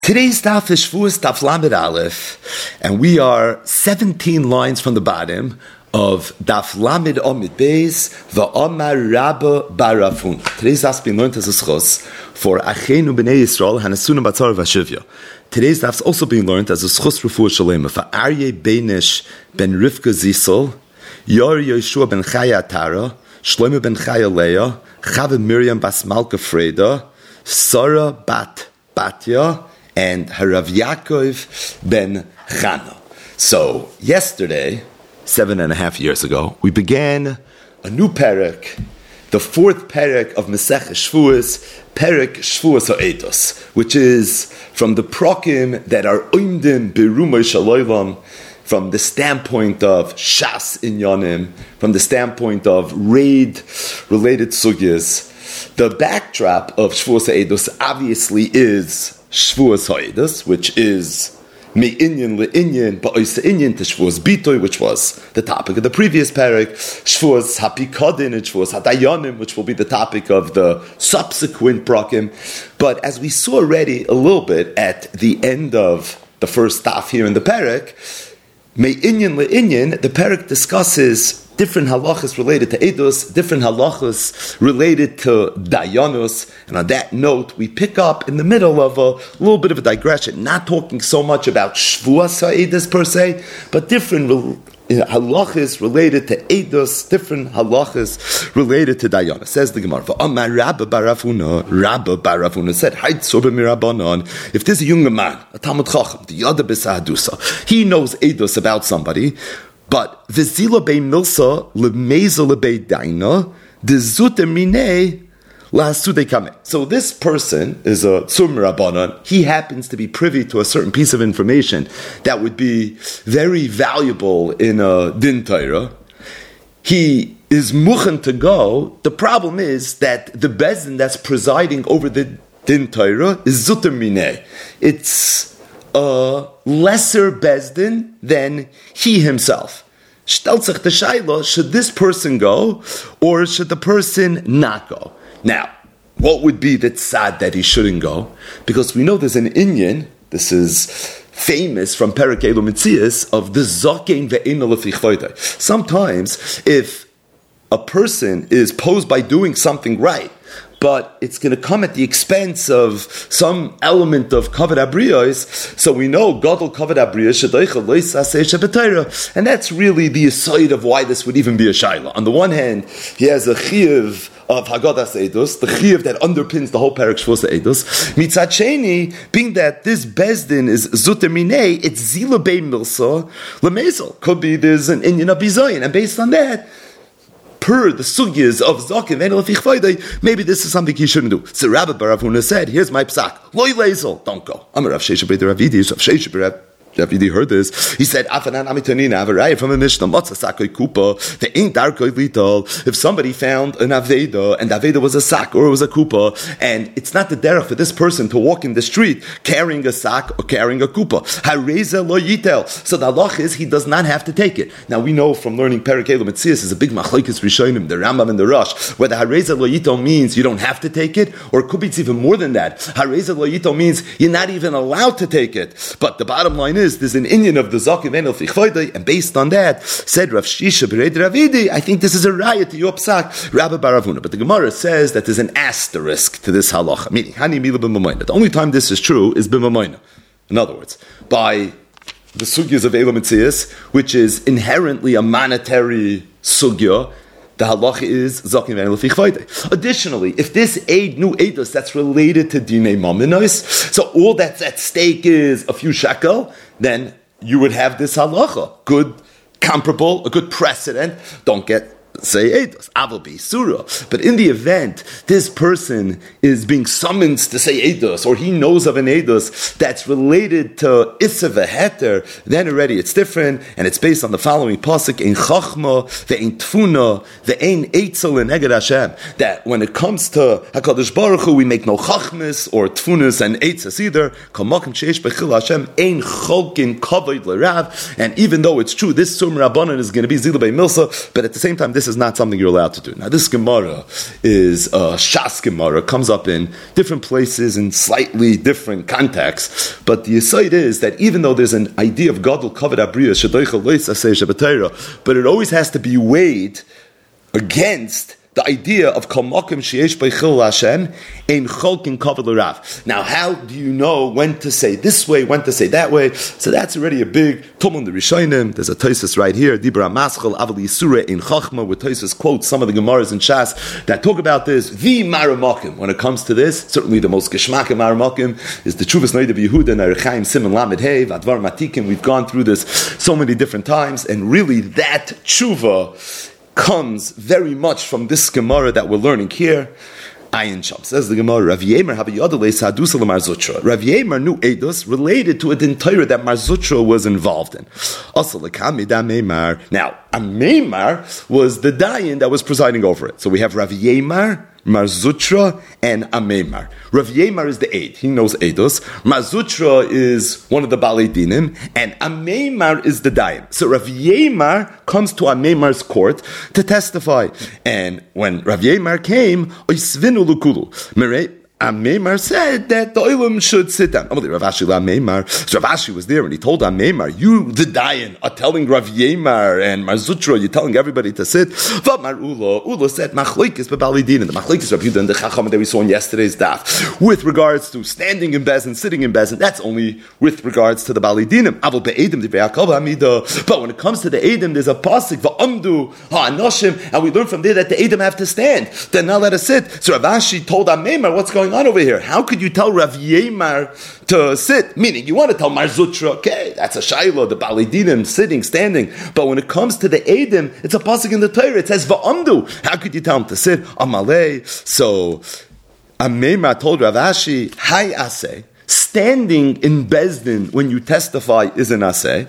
Today's daf is Shavuos daf Lamed Aleph, and we are 17 lines from the bottom of daf Lamed Amid Beis, V'Amar Rabba Barafun. Today's daf is being learned as a schos for Achenu B'nei Yisrael Hanasuna Batzar Vashivya. Today's daf is also being learned as a schos refuah shalema for Aryeh Beinish ben Rivka Zisel, Yor Yeshua ben Chaya Tara, Shlomo ben Chaya Leah, Chava Miriam bas Malka Freda, Sarah bat Batya, and Harav Yaakov ben Chana. So, yesterday, 7.5 years ago, we began a new perek, the fourth perek of Masechah Shavuos, perek Shavuos HaEdos, which is from the prokim that are oimdim berumay shaloylam, from the standpoint of Shas Inyanim, from the standpoint of raid-related sugyas. The backdrop of Shavuos HaEdos obviously is Shavuos HaEdos, which is Me'inyan le'inyan, ba'oisa inyan to Shavuos Bitoy, which was the topic of the previous parak, Shavuos HaPikadin and Shavuos HaDayanim, which will be the topic of the subsequent prakim. But as we saw already a little bit at the end of the first daf here in the parak, Me'inyan le'inyan, the parak discusses different halachas related to Eidos, different halachas related to Dayanos, and on that note, we pick up in the middle of a little bit of a digression, not talking so much about Shavuos HaEdos per se, but different halachas related to Eidos, different halachas related to Dayanos. Says the Gemara, V'Amar Rabba Barafuna said, if there's a younger man, a Talmud Chacham, the Yada B'Sahadusa, he knows Eidos about somebody, but v'zila bei milsa lemeza bei daina dezuter minei lahasude kame. So this person is a tzum rabbanon. He happens to be privy to a certain piece of information that would be very valuable in a din Torah. He is muchen to go. The problem is that the bezdin that's presiding over the din Torah is zuter minei. It's a lesser bezdin than he himself. Stellt sich the shaila, should this person go or should the person not go? Now, what would be the tzad that he shouldn't go? Because we know there's an inyan, this is famous from Perek Elu Mitzias, of the zakein ve'ena lefi chvoidai. Sometimes, if a person is posed by doing something right, but it's going to come at the expense of some element of kavod abriyos. So we know gadol kavod abriyos shadaycha lois aseh shebetayra, and that's really the aside of why this would even be a shaila. On the one hand, he has a chiyuv of hagadas eidos, the chiyuv that underpins the whole parak Shavuos HaEdos. Mitzad sheni, being that this bezdin is zuter minei, it's zila bei milsa lemezel. Could be there's an inyan of bizayin, and based on that, per the sugyas of Zakin and Lefichvaydai, maybe this is something he shouldn't do. So Rabbi Baravuna said, here's my psak. Loi lezel, don't go. I'm a Rav Shesha B'Rei Ravidi, Rav Shesha B'Rei Ravidi heard this. He said, Afanan Amitanina, Avaraya from a Mishnah, Matzah Sakoi Kupa, the ain't darkoi lital. If somebody found an Aveda, and Aveda was a sack or it was a kupa, and it's not the derech for this person to walk in the street carrying a sack or carrying a kupa. Hareza lo yitel. So the halach is he does not have to take it. Now we know from learning Perek Elu Mitzias is a big machlokes rishonim, the Rambam and the Rosh, whether hareza lo yitel means you don't have to take it, or it could be it's even more than that. Hareza lo yitel means you're not even allowed to take it. But the bottom line is there's an inyan of the zakim and fichvoidai, and based on that, said Rav Shisha B'Rei Ravidi, I think this is a raya to your psak, Rabbi Baravuna. But the Gemara says that there's an asterisk to this halacha, meaning hani mila b'mamayna. The only time this is true is b'mamayna. In other words, by the sugyas of Elu Mitzias, which is inherently a monetary sugya, the halacha is zakim and lefichvaydei. Additionally, if this aid new eidos that's related to dinei maminos, so all that's at stake is a few shekel, then you would have this halacha, good comparable, a good precedent. Don't get say eidos, aval be surah. But in the event this person is being summoned to say eidos, or he knows of an eidos that's related to issa v'heter, then already it's different, and it's based on the following pasuk: ein chachma ve'ein tfuna ve'ein eitzel leneged Hashem. That when it comes to Hakadosh Baruch Hu, we make no chachmas or tfunas and eitzes either. Kamakim sheish bechil Hashem ein cholkin kavod l'rav. And even though it's true, this sum rabbanon is going to be zila bei milsa, but at the same time, this is is not something you're allowed to do. Now, this Gemara is a Shas Gemara, comes up in different places in slightly different contexts, but the aside is that even though there's an idea of Gadol Kavod Abriya, Shedoicha Lois Aseh Shebatayra, but it always has to be weighed against the idea of Kol Makom Sheyesh B'Chil Hashem Ein Cholkin Kavod L'Rav. Now, how do you know when to say this way, when to say that way? So that's already a big Tumul the Rishonim. There's a Tosfos right here, Dibra Maschal Aval Yisura Ein Chachma, where Tosfos quotes some of the Gemaras in Shas that talk about this. The Maramakim, when it comes to this, certainly the most Geshmak of Maramakim is the Chuvas Noida B'Yehuda and Erechaim Simon Lamed Hey Advar Matikim. We've gone through this so many different times, and really that Tshuva comes very much from this Gemara that we're learning here. Ayin Sham says the Gemara, Rav Yemer Havayadalei Sadusa Lamar Zutra. Rav Yemer knew Eidos related to a Torah that Mar Zutra was involved in. Also, Lekami Da Meimar. Now, a Meimar was the Dayan that was presiding over it. So we have Rav Yemer, Mar Zutra, and Ameimar. Rav Yemer is the aid. He knows Eidos. Mar Zutra is one of the Balei Dinim, and Ameimar is the Dayan. So Rav Yemer comes to Ameimar's court to testify. And when Rav Yemer came, Oisvinu Lukulu. Ameimar said that the Olam should sit down. Rav Ashi was there and he told Ameimar, you, the Dayan, are telling Rav Yemer and Mar Zutra, you're telling everybody to sit. Ula said, Machlokes b'Balei Dinim. The Machlokes Rav Yehuda and the Chacham that we saw in yesterday's daf. With regards to standing in Bezin, sitting in Bezin, that's only with regards to the Balei Dinim. But when it comes to the Eidim, there's a pasuk, V'amdu ha'anoshim, and we learn from there that the Eidim have to stand. They're not let to sit. So Rav Ashi told Ameimar, what's going on over here? How could you tell Rav Yemer to sit? Meaning, you want to tell Mar Zutra, okay, that's a shayla, the Balei Dinim, sitting, standing. But when it comes to the Eidim, it's a pasuk in the Torah. It says Va'amdu. How could you tell him to sit? Amalei. So Ameimar told Rav Ashi, Hai aseh. Standing in Bezdin when you testify is an aseh.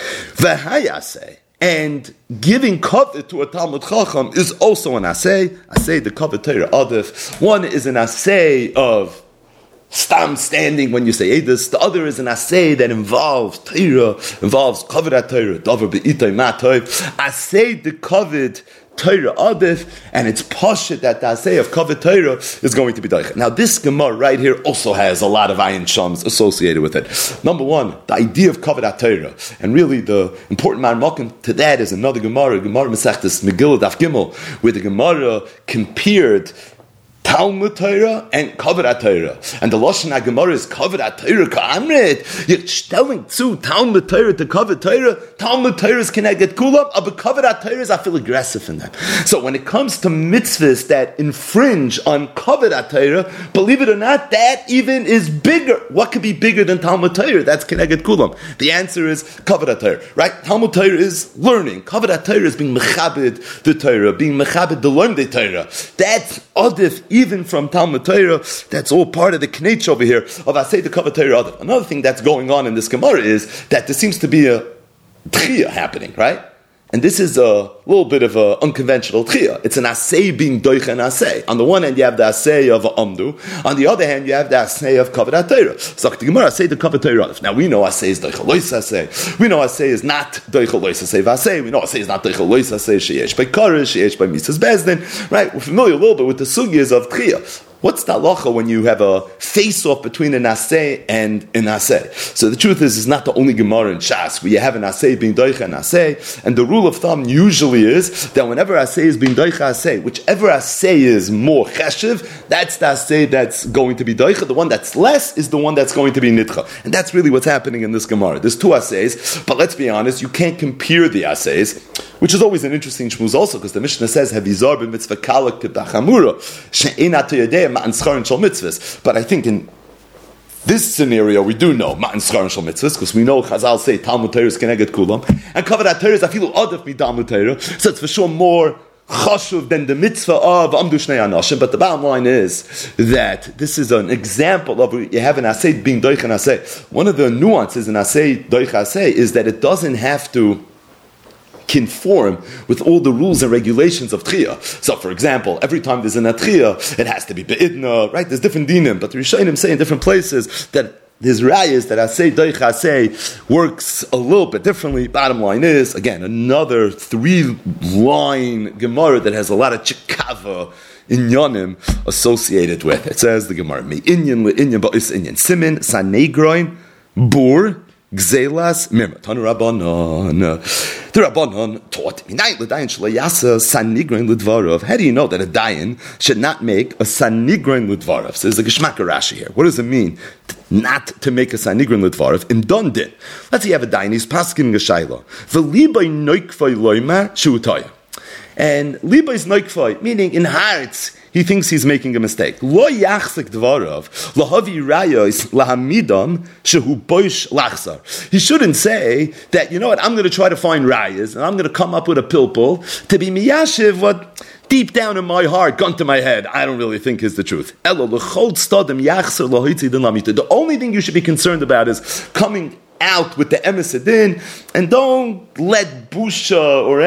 V'hai aseh. And giving kavod to a Talmud Chacham is also an aseh. Aseh, the kavod Torah adif. One is an aseh of stam standing when you say edus. The other is an aseh that involves Torah, involves kavod Torah. Davar be'itay matov. Aseh the kavod Torah adif, and it's pashut that the aseh of kavod Torah is going to be doich. Now this Gemara right here also has a lot of ayin shams associated with it. Number one, the idea of kavod Torah, and really the important marmakim to that is another Gemara Masechtas Megillah Daf Gimel, where the Gemara compared Talmud Torah and Kavod Torah. And the Lashon HaGemara is Kavod Torah Ka'amrit. You're telling to Talmud Torah to Kavod Torah. Talmud Torah is Keneged Kulam, but Kavod Torah is I feel aggressive in that. So when it comes to mitzvahs that infringe on Kavod Torah, believe it or not, that even is bigger. What could be bigger than Talmud Torah? That's Keneged Kulam. The answer is Kavod Torah, right? Talmud Torah is learning. Kavod Torah is being mechabed the Torah, being mechabed the learned Torah. That's adif even from Talmud Torah. That's all part of the knetch over here of Aseh the Kavod Torah adif. Another thing that's going on in this Gemara is that there seems to be a tchiyah happening, right? And this is a little bit of an unconventional tchiyah. It's an asay being doich and asay. On the one hand, you have the asay of amdu. On the other hand, you have the asay of kavod Torah. So the Gemara asay the kavod Torah. Now we know asay is doich lois asay. We know asay is not doich lois asay v'asay. We know asay is not doich lois asay sheyesh by karish, sheyesh by misas bezdin. Right? We're familiar a little bit with the sugyas of tchiyah. What's the halacha when you have a face-off between an aseh and an aseh? So the truth is, it's not the only Gemara in Shas where you have an aseh being doicha and aseh, and the rule of thumb usually is that whenever aseh is being doicha aseh, whichever aseh is more cheshiv, that's the aseh that's going to be doicha. The one that's less is the one that's going to be nitcha. And that's really what's happening in this Gemara. There's two asehs, but let's be honest, you can't compare the asehs, which is always an interesting shmuz also, because the Mishnah says, Havizar b'mitzvah kalak k'dachamura, she'ena toyadeh ma'an schar and shal mitzvahs. But I think in this scenario, we do know ma'an schar and shal mitzvahs, because we know Chazal say Talmud Torah is keneged kulam, and kavod Torah is afilu adif mi Talmud Torah, so it's for sure more chashuv than the mitzvah of amdu shnei anoshim. But the bottom line is that this is an example of you have an asay being doich and asay. One of the nuances in asay doich asay is that it doesn't have to conform with all the rules and regulations of tchiyah. So, for example, every time there's an atchiyah, it has to be be'idna, right? There's different dinim, but the Rishonim say in different places that There's rayas that asay doich asay works a little bit differently. Bottom line is, again, another 3-line Gemara that has a lot of chikava inyanim associated with. It says the Gemara, me inyan le inyan ba'is inyan simin sanegroin bur gzelas mirma. Tanu Rabbanon. The Rabbanon taught, how do you know that a dayan should not make a sanigron l'dvarav? So there's a Geshmak Rashi here. What does it mean not to make a sanigron l'dvarav in Dundin? Let's say you have a dayan, he's paskin geshayla. V'libay noikvay loymar shu'utaya. And liba is noikvay, meaning in hearts, he thinks he's making a mistake. Lo yachzik dvarav, lahavi rayos lahamidam shehu boish lachsar. He shouldn't say that, you know what, I'm going to try to find rayas, and I'm going to come up with a pilpul to be miyashiv what deep down in my heart, gun to my head, I don't really think is the truth. The only thing you should be concerned about is coming out with the emesedin, and don't let busha or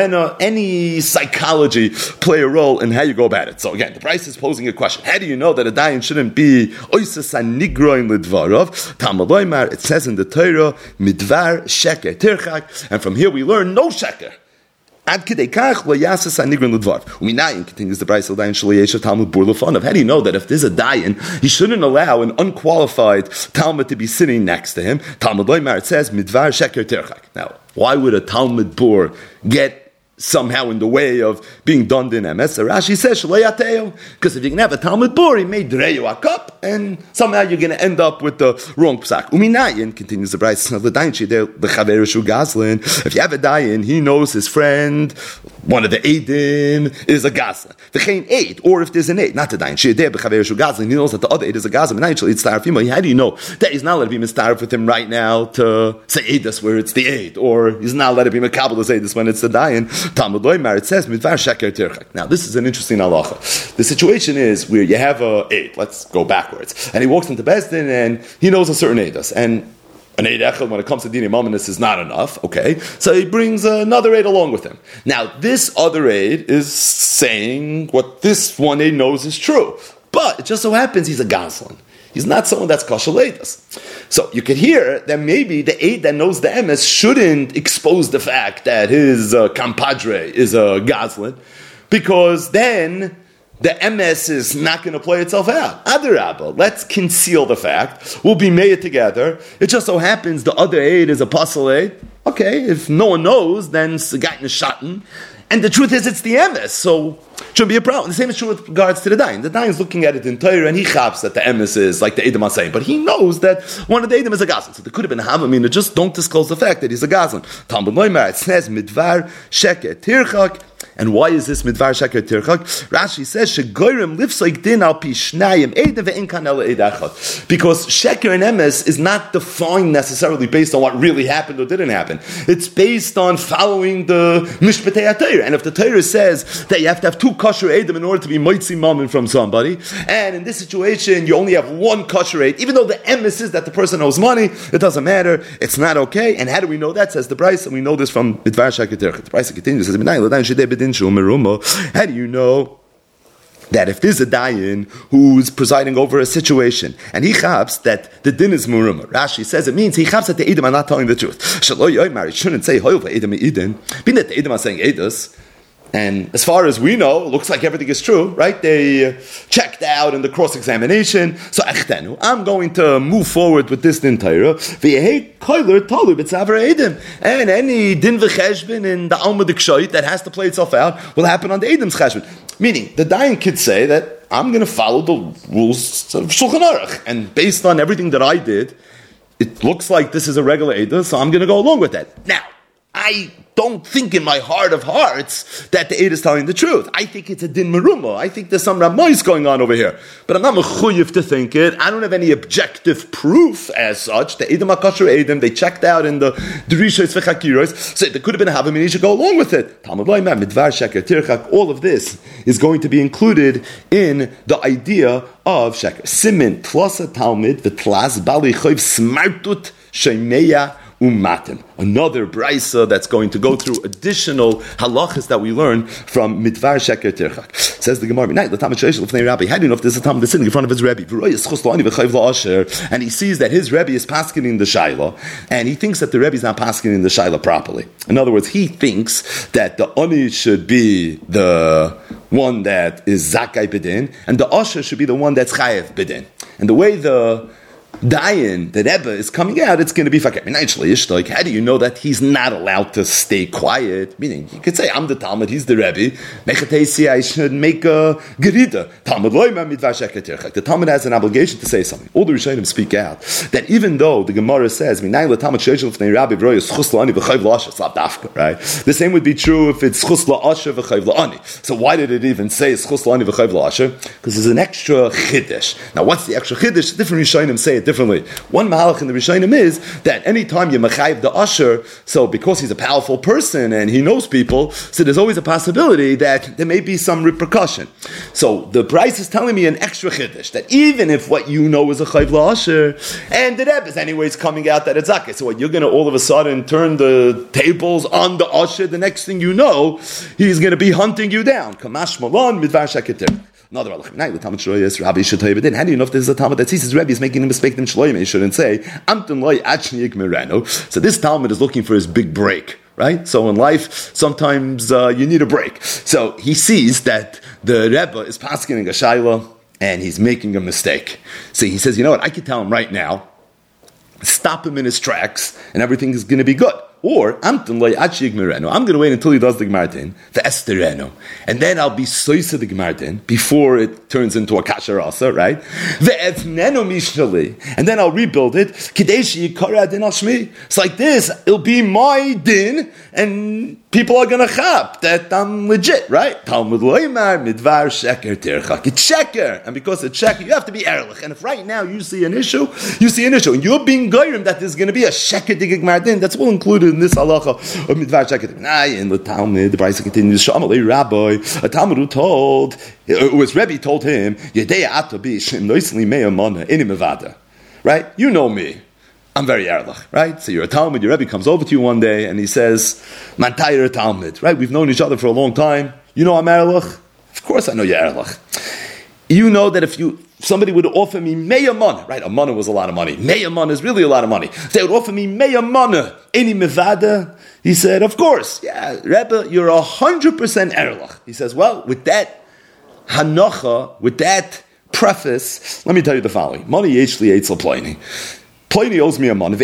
any psychology play a role in how you go about it. So again, the Price is posing a question. How do you know that a dayan shouldn't be oisas anigroin lidvarav? Tamaloymar, it says in the Torah, midvar sheker tirchak, and from here we learn no sheker. Ad kidei kach lo yasas anigron l'dvar. Uminayin, continues the Brayso dayan shelo yeshav Talmud bur lefonav. How do you know that if there's a dayan, he shouldn't allow an unqualified Talmud to be sitting next to him? Talmud loymar, it says midvar sheker tirchak. Now, why would a Talmud bur get somehow in the way of being done in MS? Rashi says shelo yateo, because if you can have a Talmud bur, he made dreyu a cup, and somehow you're going to end up with the wrong psak. Uminayin, continues the Brayso of the dayan shidei the chaver shu gazlin. If you have a dayan, he knows his friend, one of the Eidim is a Gazlan. V'chein Eid, or if there's an Eid, not the dayan shidei b'chaver shu gazlin, he knows that the other Eid is a Gazlan. How do you know that he's not allowed to be mistarif with him right now to say Eidus where it's the Eid, or he's not allowed to be makabel to say Eidus when it's the dayan? Talmud loymar, it says midvar sheker tirchak. Now this is an interesting halacha. The situation is where you have a Eid. Let's go backwards. And he walks into Bezdin and he knows a certain Eidus. And an Eid Echel, when it comes to Dini Mominus, is not enough, okay? So he brings another Eid along with him. Now, this other Eid is saying what this one Eid knows is true. But it just so happens he's a Gazlan. He's not someone that's kosher leidas. So you could hear that maybe the Eid that knows the emes shouldn't expose the fact that his compadre is a Gazlan, because then the MS is not going to play itself out. Adarabba, let's conceal the fact. We'll be made together. It just so happens the other Eid is a puzzle Eid. Okay, if no one knows, then it's a guy in the shatten. And the truth is, it's the MS, so it shouldn't be a problem. The same is true with regards to the dayan. The dayan is looking at it in Torah, and he chaps that the MS is like the Edom are saying, but he knows that one of the Edom is a Gazlan. So there could have been a Havamina, just don't disclose the fact that he's a Gazlan. Talmud loymar, it says, midvar sheker tirchak. And why is this midvar sheker tirchak? Rashi says, shegoyrim lifsoik din al pi shnayim eidem ve'inkan ela eid echad. Because sheker and MS is not defined necessarily based on what really happened or didn't happen. It's based on following the mishpatei HaTorah. And if the Torah says that you have to have two kosher eidem in order to be moitzi mammon from somebody, and in this situation you only have one kosher eid, even though the MS is that the person owes money, it doesn't matter. It's not okay. And how do we know that? Says the Bryce, and we know this from midvar sheker tirchak. The Bryce continues, says, how do you know that if there's a dayan who's presiding over a situation and he chaps that the din is muruma? Rashi says it means he chaps that the Edom are not telling the truth. Shelo yoymar, he shouldn't say hoyel ve'edom edin, being that the Edom are saying edus. And as far as we know, it looks like everything is true, right? They checked out in the cross-examination. So, I'm going to move forward with this din Torah. And any din v'cheshbin in the Alma D'Kshoit that has to play itself out will happen on the Edom's cheshbin. Meaning, the dayan could say that I'm going to follow the rules of Shulchan Aruch. And based on everything that I did, it looks like this is a regular Eidah, so I'm going to go along with that. Now, I don't think in my heart of hearts that the Eid is telling the truth. I think it's a din meruma. I think there's some ramois going on over here. But I'm not mechuyev to think it. I don't have any objective proof as such. The Edom HaKosher Edom, they checked out in the Derishos v'chakiros, so there could have been a havamini, you should go along with it. Talmud loymar, midvar sheker tirchak, all of this is going to be included in the idea of sheker. Simin plus a Talmud, v'tlas bali choyv smartut shemeya umatim. Another brisa that's going to go through additional halachas that we learn from Midvar Sheker Tirchak. Says the Gemara, how do you know if there's a Talmud that's sitting in front of his Rebbe? And he sees that his Rebbe is paskening the Shaila, and he thinks that the Rebbe is not paskening the Shaila properly. In other words, he thinks that the Ani should be the one that is Zakai Bidin, and the Asher should be the one that's Chayev Bidin. And the way the Dayan, the Rebbe, is coming out, it's going to be fakir. How do you know that he's not allowed to stay quiet? Meaning, you could say, I'm the Talmud, he's the Rebbe. I should make a gerida. The Talmud has an obligation to say something. All the Rishonim speak out that even though the Gemara says, right? The same would be true if it's chus la'asher v'chayv la'ani. So why did it even say it's chus la'ani v'chayv la'asher? Because there's an extra chiddush. Now, what's the extra chiddush? Different Rishonim say it differently. One mahalach in the Rishonim is that anytime you mechayiv the usher, so because he's a powerful person and he knows people, so there's always a possibility that there may be some repercussion. So the price is telling me an extra chiddush, that even if what you know is a chayiv la'asher, and the Rebbe is anyways coming out that it's zakeh, so what, you're going to all of a sudden turn the tables on the usher, the next thing you know, he's going to be hunting you down. Kamash malon midvar shaketir. Another halach. How do you know if there's a Talmud that sees his Rebbe is making a mistake in Shloime? He shouldn't say, so this Talmud is looking for his big break, right? So in life, sometimes you need a break. So he sees that the Rebbe is paskening a shayla and he's making a mistake. So he says, you know what, I can tell him right now, stop him in his tracks and everything is going to be good. Or, I'm going to wait until he does the Gemardin, the Estereno, and then I'll be soisa the Gemardin before it turns into a kasher asa, right? And then I'll rebuild it. It's like this, it'll be my din, and people are going to chap that I'm legit, right? Talmud loymar midvar sheker tirchak. It's sheker, and because it's sheker, you have to be erlich. And if right now you see an issue, and you're being goyim that there's going to be a sheker digig mardin, that's all included in this halacha of midvar sheker. In the Talmud, the Brisa continues, Shamalei Rabbi, a Talmud who told, it was Rebbe told him, Yedei atabi shem noisli me'amana inim evada. Right? You know me. I'm very erlich, right? So you're a Talmud, your Rebbe comes over to you one day and he says, Man tayir Talmud, right? We've known each other for a long time. You know I'm erlich? Of course I know you're erlich. You know that if somebody would offer me meyamana, right? A mana was a lot of money. Meyamana is really a lot of money. They would offer me meyamana, any mevada. He said, of course, yeah, Rebbe, you're 100% erlich. He says, well, with that hanocha, with that preface, let me tell you the following. Money yeshli eitzel ploini. Pliny owes me a money.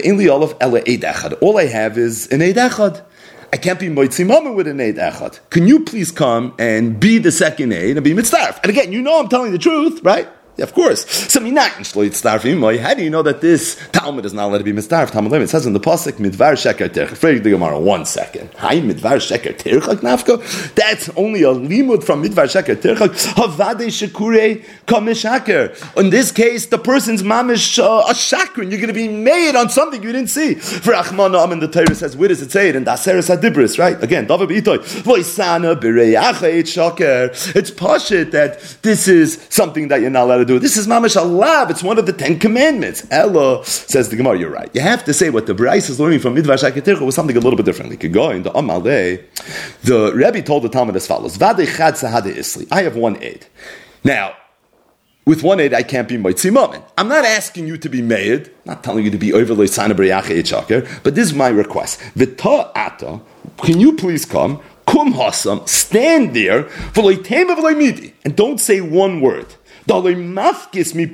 All I have is an eid echad. I can't be moitzi mama with an eid echad. Can you please come and be the second eid and be mitzdarf? And again, you know I'm telling the truth, right? Yeah, of course. So how do you know that this Talmud is not allowed to be mitzdarf? Talmud it says in the pasuk midvar sheker tirchak. Frag the Gemara 1 second. Hi midvar sheker tirchak nafka. That's only a limud from midvar sheker tirchak. Havade shekure kamishaker. In this case, the person's mamish a shakrin. You're going to be made on something you didn't see. For Achman Am in the Torah says, where does it say it? In Daseres Hadibris, right? Again, David B'itoy. Voisana b'reyacha et shaker. It's pashit that this is something that you're not allowed to do. This is mamash alav. It's one of the 10 commandments. Ella, says the Gemara, you're right. You have to say what the Brais is learning from Midvar Sheker Tirchak was something a little bit different. You could go in the Amalei. The Rebbe told the Talmud as follows: Vade chad sahade isli. I have one aid. Now, with one aid, I can't be moitzi mammon. I'm not asking you to be made. Not telling you to be overly sana b'riyacha etchaker. But this is my request. V'ta ata. Can you please come? Kum hasam. Stand there. V'loy tema v'loy midi. And don't say one word. You're not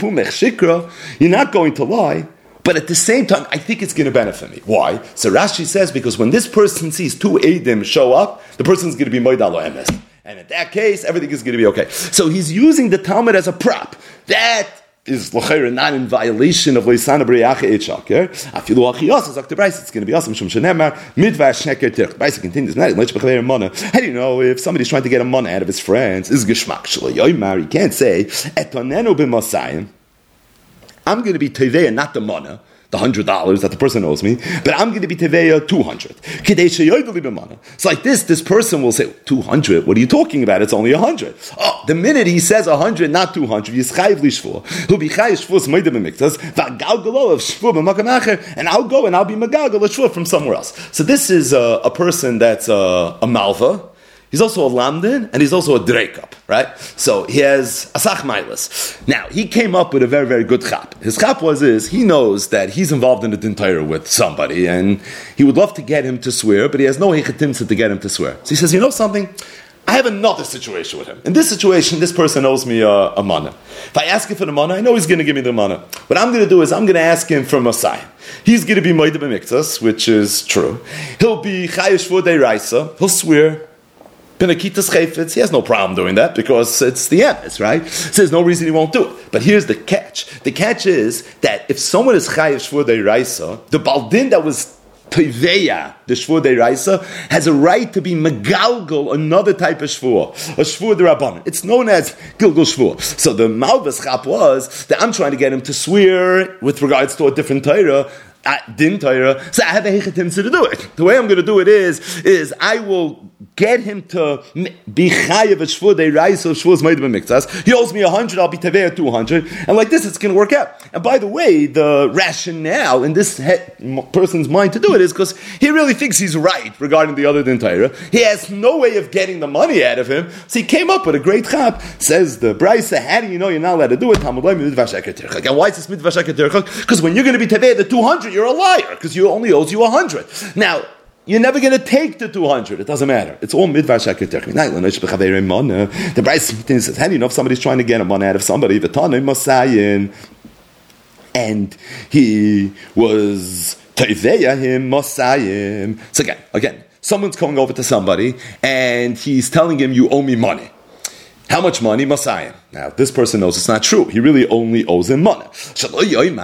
going to lie, but at the same time, I think it's going to benefit me. Why? So Rashi says, because when this person sees 2 Eidim show up, the person's going to be Moed Lo Emes. And in that case, everything is going to be okay. So he's using the Talmud as a prop. That is l'chayra not in violation of Leisana B'Riyacha Et Shaker. Afilu Achiyos, Dr. Bryce, it's going to be awesome. Shum Shenemar Midvar Sheker Tirch. Bryce continues. How do you know if somebody's trying to get a mana out of his friends? Is Geshmak Shlo Yoymar. You can't say Etonenu B'Masayim. I'm going to be Tevei and not the mana. the $100 that the person owes me, but I'm going to be teveya 200. It's like this person will say, 200? What are you talking about? It's only 100. Oh, the minute he says 100, not 200, he's chayiv lishvur. He'll be chayiv shvur moide b'miktas, v'galgalo of shvur b'makam acher, and I'll go and I'll be megalgal shvur from somewhere else. So this is a person that's a malva. He's also a lamdin, and he's also a dreikup, right? So he has asach mailas. Now, he came up with a very, very good chap. His chap he knows that he's involved in a din Torah with somebody, and he would love to get him to swear, but he has no hechetimsa to get him to swear. So he says, you know something? I have another situation with him. In this situation, this person owes me a mana. If I ask him for the mana, I know he's going to give me the mana. What I'm going to do is I'm going to ask him for Messiah. He's going to be moide b'miktas, which is true. He'll be chayiv shvur deiraisa. He'll swear. Pinakitas chayfetz, he has no problem doing that because it's the emes, right? So there's no reason he won't do it. But here's the catch. The catch is that if someone is chayiv shvur deiraisa, the baldin that was teveya, the shvur deiraisa, has a right to be megalgal, another type of shvur, a shvur derabbanan. It's known as gilgal shvur. So the malvas chap was that I'm trying to get him to swear with regards to a different Torah, din Torah, so I have a hechetim to do it. The way I'm going to do it is I will get him to be chayav shvur deiraisa shvur's moed b'miktas. He owes me 100, I'll be teveya 200, and like this, it's going to work out. And by the way, the rationale in this person's mind to do it is because he really thinks he's right regarding the other din Torah. He has no way of getting the money out of him, so he came up with a great chap. Says the Brisa, how do you know you're not allowed to do it? And why is this mitvah sheker tirchak? Because when you're going to be teveya the 200, you're a liar, because you only owes you 100. Now, you're never going to take the 200. It doesn't matter. It's all midvar sheker tirchak. The Brisa says, how do you know if somebody's trying to get a money out of somebody? And he was teveya him masayim. So again, someone's coming over to somebody, and he's telling him, you owe me money. How much money? Masayim. Now, this person knows it's not true. He really only owes him money. So the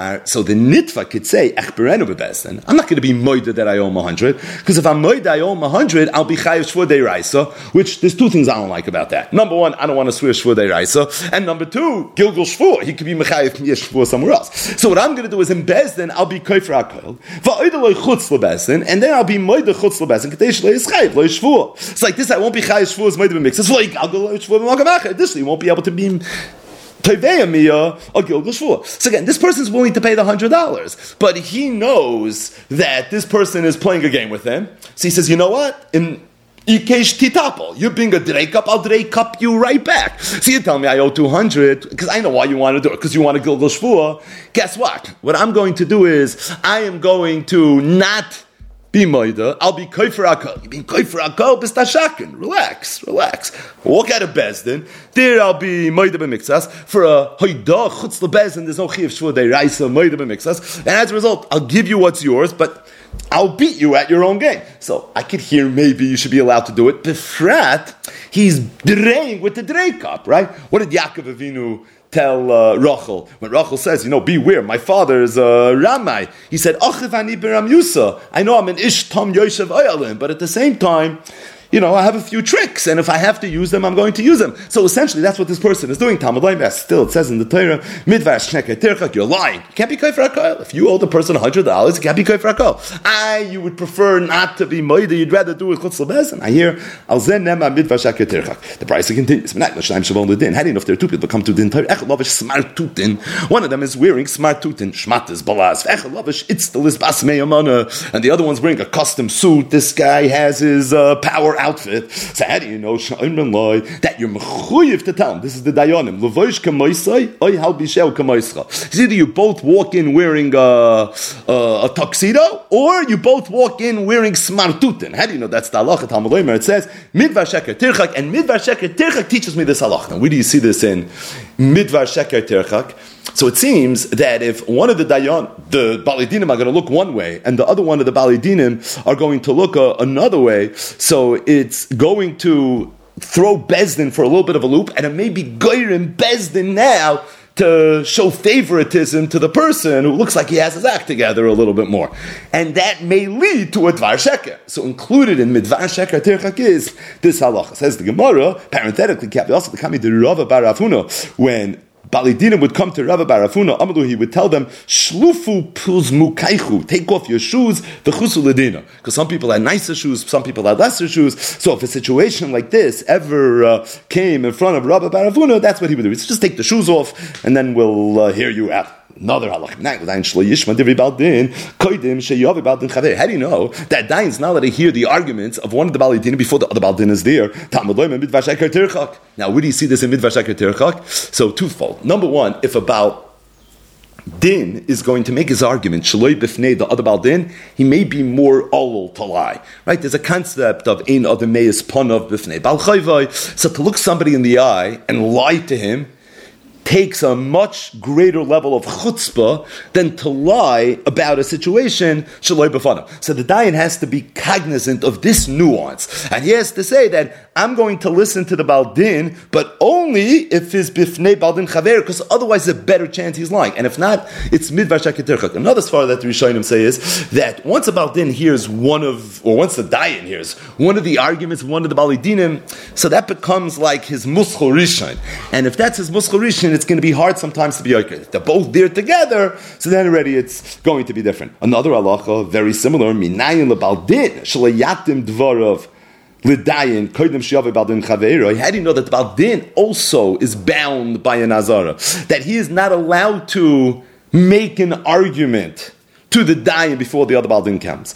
nitva could say, I'm not going to be moida that I owe him 100, because if I'm moida I owe him 100, I'll be chayiv shvur deiraisa, which there's two things I don't like about that. Number one, I don't want to swear shvur deiraisa, and number two, gilgal shvur. He could be mechayiv shvur somewhere else. So what I'm going to do is in Bezdin, I'll be kofer hakol, va'oida chutz lebezdin, and then I'll be moida chutz lebezdin, kadesh le'yischayv, le'yishvur. It's like this, I won't be chayiv shvur as moida b'mikzas, le'yigalgal le'yishvur b'magam. Additionally, you won't be able to be teveya miyah or gilgal shvur. So again, this person is willing to pay the $100, but he knows that this person is playing a game with him. So he says, you know what? In Ikesh titapel, you're being a dreikup, I'll dreikup you right back. So you tell me I owe 200 because I know why you want to do it, because you want to gilgal shvur. Guess what? What I'm going to do is I am going to not be moida, I'll be kofer hakol. You being kofer hakol, b'stashakin. Relax. Walk out of Bezdin. There I'll be moida b'mikzas. For a hoidah chutz lebezdin, there's no chiyav shvur deiraisa moida b'mikzas. And as a result, I'll give you what's yours, but I'll beat you at your own game. So I could hear maybe you should be allowed to do it. Befrat, he's draying with the dreikup, right? What did Yaakov Avinu tell Rachel? When Rachel says, beware, my father is Ramai. He said, Achiv ani b'Ram Yusa. I know I'm an ish tam yoshev oyalim, but at the same time, I have a few tricks, and if I have to use them, I'm going to use them. So essentially, that's what this person is doing. Talmud Leimes. Still, it says in the Torah, midvar sheker tirchak, you're lying. You can't be kofer hakol. If you owe the person $100, you can't be kofer hakol. You would prefer not to be moida. You'd rather do it chutz lebezdin. I hear al zen nema midvar sheker tirchak. The price continues. How do you know if there are two people come to din Torah? Echad lavish smartutin. One of them is wearing smartutin. Shmatis balaz. Echad lavish itztelis bas meyamana. And the other one's wearing a custom suit. This guy has his power outfit. So how do you know that you're mechuyev to tell him? This is the dayanim. Levoish kamoisai, oy hal bishel kamoischa. It's either you both walk in wearing a tuxedo, or you both walk in wearing smartutin. How do you know that's the halacha? Talmud Leimer. It says midvar sheker tirchak, and midvar sheker tirchak teaches me this halacha. Now, where do you see this in midvar sheker tirchak? So it seems that if one of the Bali Dinim are going to look one way, and the other one of the Bali Dinim are going to look another way, so it's going to throw Bezdin for a little bit of a loop, and it may be Goyrim Bezdin now to show favoritism to the person who looks like he has his act together a little bit more. And that may lead to a Dvar Sheker. So included in Midvar Sheker Tirchak is this halacha. Says the Gemara, parenthetically, also the Kami de Rava Bar Avuna, when Balidinim would come to Rabbi Barafuna, Amalu, he would tell them, Shlufu puzmukaichu, take off your shoes, v'chusu ledina. Because some people had nicer shoes, some people had lesser shoes. So if a situation like this ever came in front of Rabbi Barafuna, that's what he would do. He'd just take the shoes off, and then we'll hear you out. Another halach. How do you know that Dayan is not allowed to hear the arguments of one of the Balidin before the other Balidin is there? Now, where do you see this in Midvar Sheker Tirchak? So, twofold. Number one, if a Baal Din is going to make his argument, Shaloi Bifnei, the other Baal Din, he may be more olol to lie. Right? There's a concept of Ein Adam Meis Panav Bifnei Baal Chayvai. So to look somebody in the eye and lie to him takes a much greater level of chutzpah than to lie about a situation shaloi b'fanav. So the dayan has to be cognizant of this nuance, and he has to say that I'm going to listen to the Baldin, but only if he's bifnei Baldin chaver, because otherwise there's a better chance he's lying. And if not, it's midvar shaketerchak. Another svara that the Rishonim say is that once a Baldin hears once the dayan hears one of the arguments, one of the Balidinim, so that becomes like his muschol rishon. And if that's his muschol rishon, it's going to be hard sometimes to be okay. If they're both there together, so then already it's going to be different. Another halacha, very similar, minayin lebaldin shalayatim dvarav l'dayin koydem shiyav baldin chaveiroi. How do you know that the baldin also is bound by an azara? That he is not allowed to make an argument to the dayin before the other baldin comes.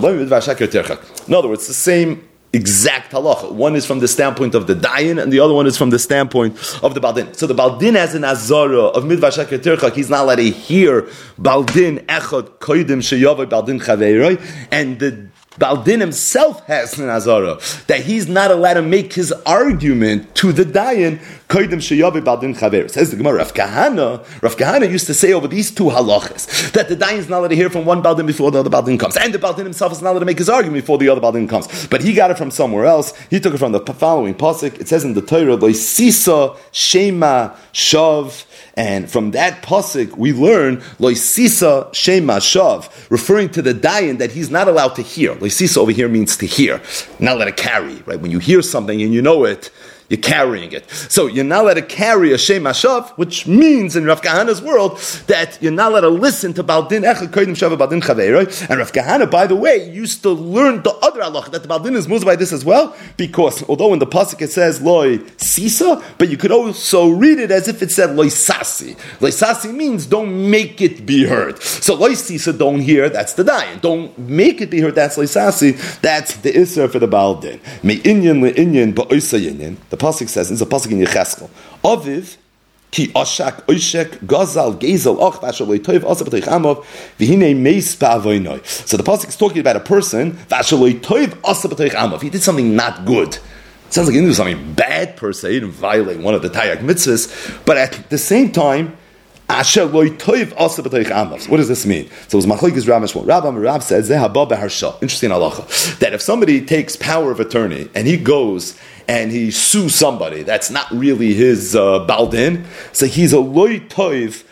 In other words, the same exact halacha. One is from the standpoint of the dayan, and the other one is from the standpoint of the baldin. So the baldin has an azara of midvar sheker tirchak. He's not allowed to hear baldin echad koydem sheyavay baldin chaveiroi, and the Baldin himself has an azara that he's not allowed to make his argument to the dayan. Koydem sheyavi Baldin chaver. Says the Gemara, Rav Kahana used to say over these two halachas that the dayan is not allowed to hear from one Baldin before the other Baldin comes, and the Baldin himself is not allowed to make his argument before the other Baldin comes. But he got it from somewhere else. He took it from the following pasuk. It says in the Torah, Lo sisa shema shav. And from that pasuk we learn loisisa shema shav, referring to the dayan that he's not allowed to hear. Loisisa over here means to hear, not allowed to carry. Right? When you hear something and you know it, you're carrying it. So you're not allowed to carry a Shem Hashav, which means in Rav Kahana's world that you're not allowed to listen to Baldin Echad Kodim Shava Baldin Chaveiroi. And Rav Kahana, by the way, used to learn the other halacha that the Baldin is moved by this as well, because although in the pasuk it says Loi Sisa, but you could also read it as if it said Loi Sasi. Loi Sasi means don't make it be heard. So Loi Sisa, don't hear, that's the dayan. Don't make it be heard, that's Loi Sasi, that's the Isser for the Baldin. Me inyan le inyan ba'oisa yinyan. The pasuk says, it's a pasuk in Yecheskel, Aviv ki ashak oishek gazal gezel ach vashaloi toiv asa b'teich amav v'hinei meis ba'avoinoi. So the pasuk is talking about a person vashaloi toiv asa b'teich amav. He did something not good. Sounds like he didn't do something bad per se. He didn't violate one of the Taryag mitzvahs, but at the same time, Asher loy toiv asa b'teich amav. What does this mean? So it was machlokes Rav and Shmuel. Rav says zeh haba beharsha. Interesting halacha that if somebody takes power of attorney and he goes and he sues somebody that's not really his baldin, so he's a loy toiv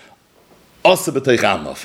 asa b'teich amav.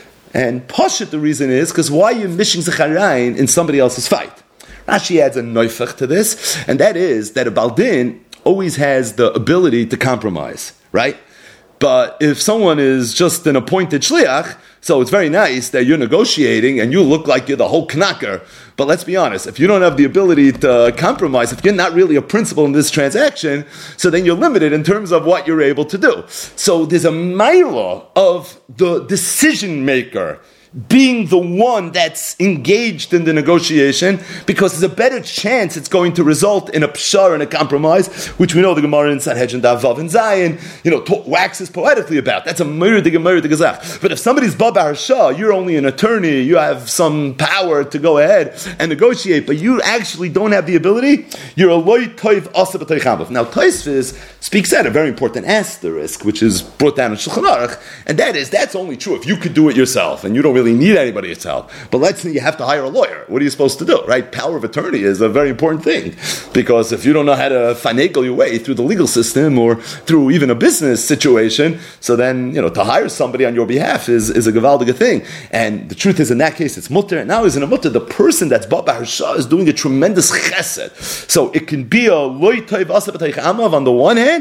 And pashut, the reason is because why are you mishing zecharayin in somebody else's fight? Rashi adds a noifach to this, and that is that a baldin always has the ability to compromise, right? But if someone is just an appointed shliach, so it's very nice that you're negotiating and you look like you're the whole knacker. But let's be honest, if you don't have the ability to compromise, if you're not really a principal in this transaction, so then you're limited in terms of what you're able to do. So there's a mila of the decision maker being the one that's engaged in the negotiation, because there's a better chance it's going to result in a pshar and a compromise, which we know the Gemara in Sanhedrin Davav and Zion, waxes poetically about. That's a murder de gazach. But if somebody's Baba Harsha, you're only an attorney, you have some power to go ahead and negotiate, but you actually don't have the ability, you're a loy toiv asa b'toich amav. Now Tosfos speaks out a very important asterisk, which is brought down in Shulchan Aruch, and that's only true if you could do it yourself, and you don't really need anybody's help. But let's say you have to hire a lawyer. What are you supposed to do, right? Power of attorney is a very important thing, because if you don't know how to finagle your way through the legal system or through even a business situation, so then, to hire somebody on your behalf is a gevaldige thing. And the truth is, in that case, it's mutter. And now, isn't a mutter, the person that's Baba Harsha is doing a tremendous chesed. So it can be a loy toiv asa b'teich amav on the one hand,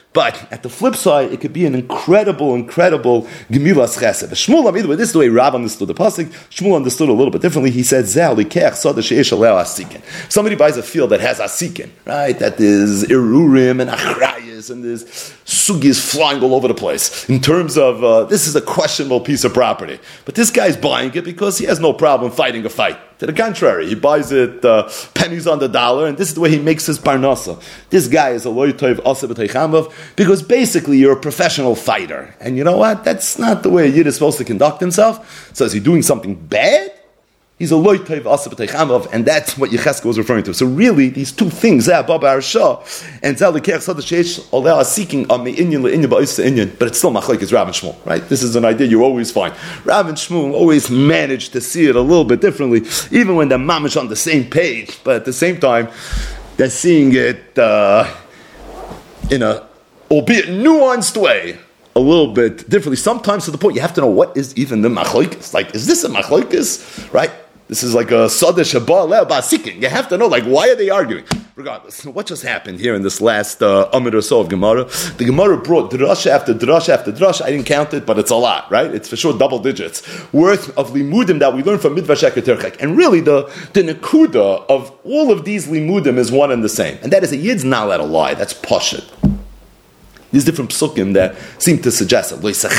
But at the flip side, it could be an incredible gemilas chesed. Shmuel, either way, this is the way Rav understood the pasuk. Shmuel understood a little bit differently. He said, somebody buys a field that has asikin, right? That is irurim and achrayas, and there's sugis flying all over the place. In terms of, this is a questionable piece of property. But this guy's buying it because he has no problem fighting a fight. To the contrary, he buys it pennies on the dollar, and this is the way he makes his parnasa. This guy is a loy toiv asa b'teichamav, because basically you're a professional fighter. And you know what? That's not the way a Yid is supposed to conduct himself. So is he doing something bad? He's a loy toiv asa b'teichamav, and that's what Yecheskel was referring to. So really, these two things, Baba Arsha, and Zalikech Sadashesh, Oleh seeking on me inyan le'inyan ba'isa inyan, but it's still machlekes Rav and Shmuel, right? This is an idea you always find. Rav and Shmuel always manage to see it a little bit differently, even when they're mamish on the same page, but at the same time, they're seeing it in a, albeit nuanced way, a little bit differently. Sometimes to the point you have to know what is even the machlekes. Like, is this a machlekes? Right? This is like a Sadesh Abba Basikin. You have to know, like, why are they arguing? Regardless, what just happened here in this last Amid or so of Gemara? The Gemara brought drasha after drasha after drasha. I didn't count it, but it's a lot, right? It's for sure double digits worth of limudim that we learned from Midvar Sheker Terchak. And really, the nekuda of all of these limudim is one and the same. And that is a Yid's not allowed to lie. That's pashut. These different psukim that seem to suggest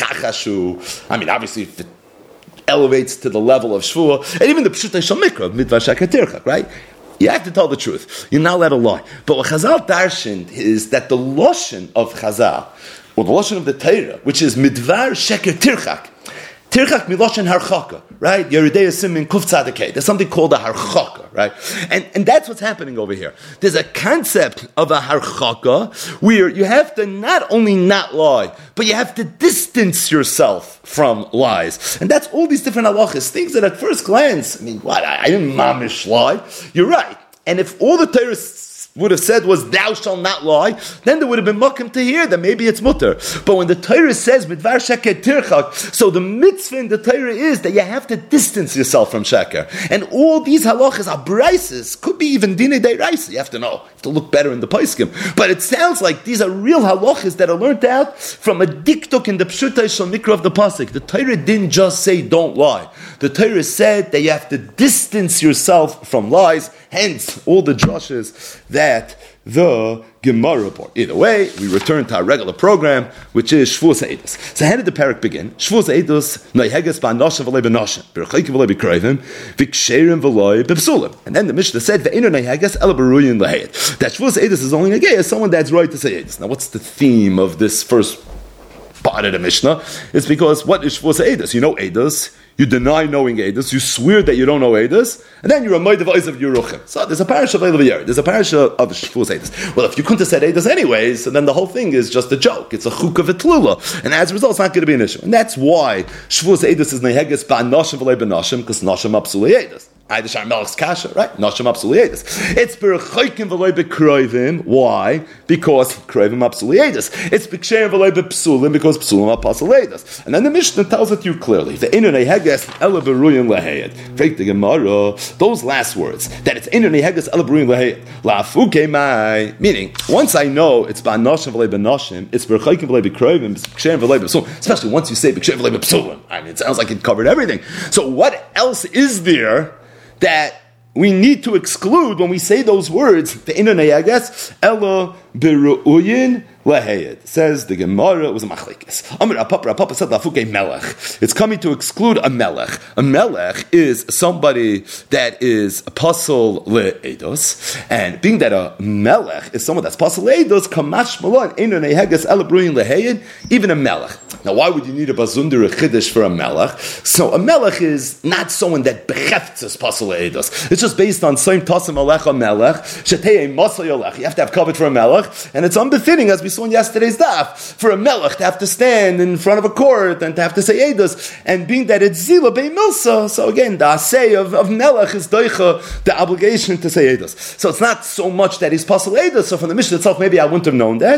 it. I mean, obviously, if it elevates to the level of shvua, and even the pshutei shel mikra of Midvar Sheker Terchak, right? You have to tell the truth. You're not allowed to lie. But what Chazal darshaned is that the loshen of Chazal, or the loshen of the Torah, which is Midvar Sheker Tirchak, Tirchak miloshen harchaka, right? Yeridei Simin Kuf Tzadikei. There's something called a harchaka, right? And that's what's happening over here. There's a concept of a harchaka where you have to not only not lie, but you have to distance yourself from lies. And that's all these different halachas, things that at first glance, I mean, what? I didn't mamish lie. You're right. And if all the Torah would have said was thou shalt not lie, then there would have been makom to hear that maybe it's mutter. But when the Torah says midvar sheker tirchak, so the mitzvah in the Torah is that you have to distance yourself from sheker. And all these halachas are braises, could be even dinei deiraisa. You have to know, you have to look better in the poskim. But it sounds like these are real halachas that are learned out from a diktuk in the pshutei shel mikra of the pasuk. The Torah didn't just say don't lie. The Torah said that you have to distance yourself from lies. Hence, all the drushes that the Gemara brought. Either way, we return to our regular program, which is Shvuos HaEidus. So how did the parak begin? Shvuos HaEidus, Noiheges ba'anoshim v'lei b'noshim, b'rechokim v'lei b'kroivim, v'ksherim v'lei b'psulim. And then the Mishnah said, Ve'inu Noiheges ela b'ruyin l'heyed. That Shvuos HaEidus is only a gay as someone that's right to say Eidus. Now, what's the theme of this first part of the Mishnah? It's because what is Shvuos HaEidus? You know Eidus. You deny knowing Eidus, you swear that you don't know Eidus, and then you're a Moed of Eis of Yeruchim. So there's a parasha of Eilav Yer, there's a parasha of Shvuos Eidus. Well, if you couldn't have said Eidus anyways, then the whole thing is just a joke. It's a chuk of etlula, and as a result, it's not going to be an issue. And that's why Shvuos Eidus is Neheges ba'anoshim v'lei b'noshim, because noshim apsuli Eidus. Aydashar Melech's kasha, right? Noshim apsuli Eidus. It's b'rechokim v'lei b'kroivim. Why? Because kroivim apsuli Eidus. It's b'ksherim v'lei b'psulim, because psulim apsuli Eidus. And then the Mishnah tells it to you clearly. The inu neheges ela b'ruyin laheyed. Fake the Gemara. Those last words, that it's inu neheges ela b'ruyin laheyed. La'afuke mai. Meaning, once I know it's ba'anoshim v'lei b'noshim, it's b'rechokim v'lei b'kroivim, it's b'ksherim v'lei b'psulim. Especially once you say b'ksherim v'lei b'psulim. I mean, it sounds like it covered everything. So what else is there that we need to exclude when we say those words? The inu neheges ela b'ruyin laheyed. Says the Gemara, it was a machlekes. Amar Papa said lafuke melech. It's coming to exclude a melech. A melech is somebody that is apostle le'edos, and being that a melech is someone that's apostle le'edos, kamash malon inu neheges ela b'ruyin laheyed. Even a melech. Now, why would you need a bazunder chiddush for a melech? So a melech is not someone that becheftzes apostle le'edos. It's just based on same tasim alecha melech shetei masay alech. You have to have covered for a melech, and it's unbefitting, as we saw in yesterday's daf, for a melech to have to stand in front of a court and to have to say edus, and being that it's zila bei milsa, so again, the asay of melech is doicha, the obligation to say edus. So it's not so much that he's pasul edus, so from the Mishnah itself, maybe I wouldn't have known that.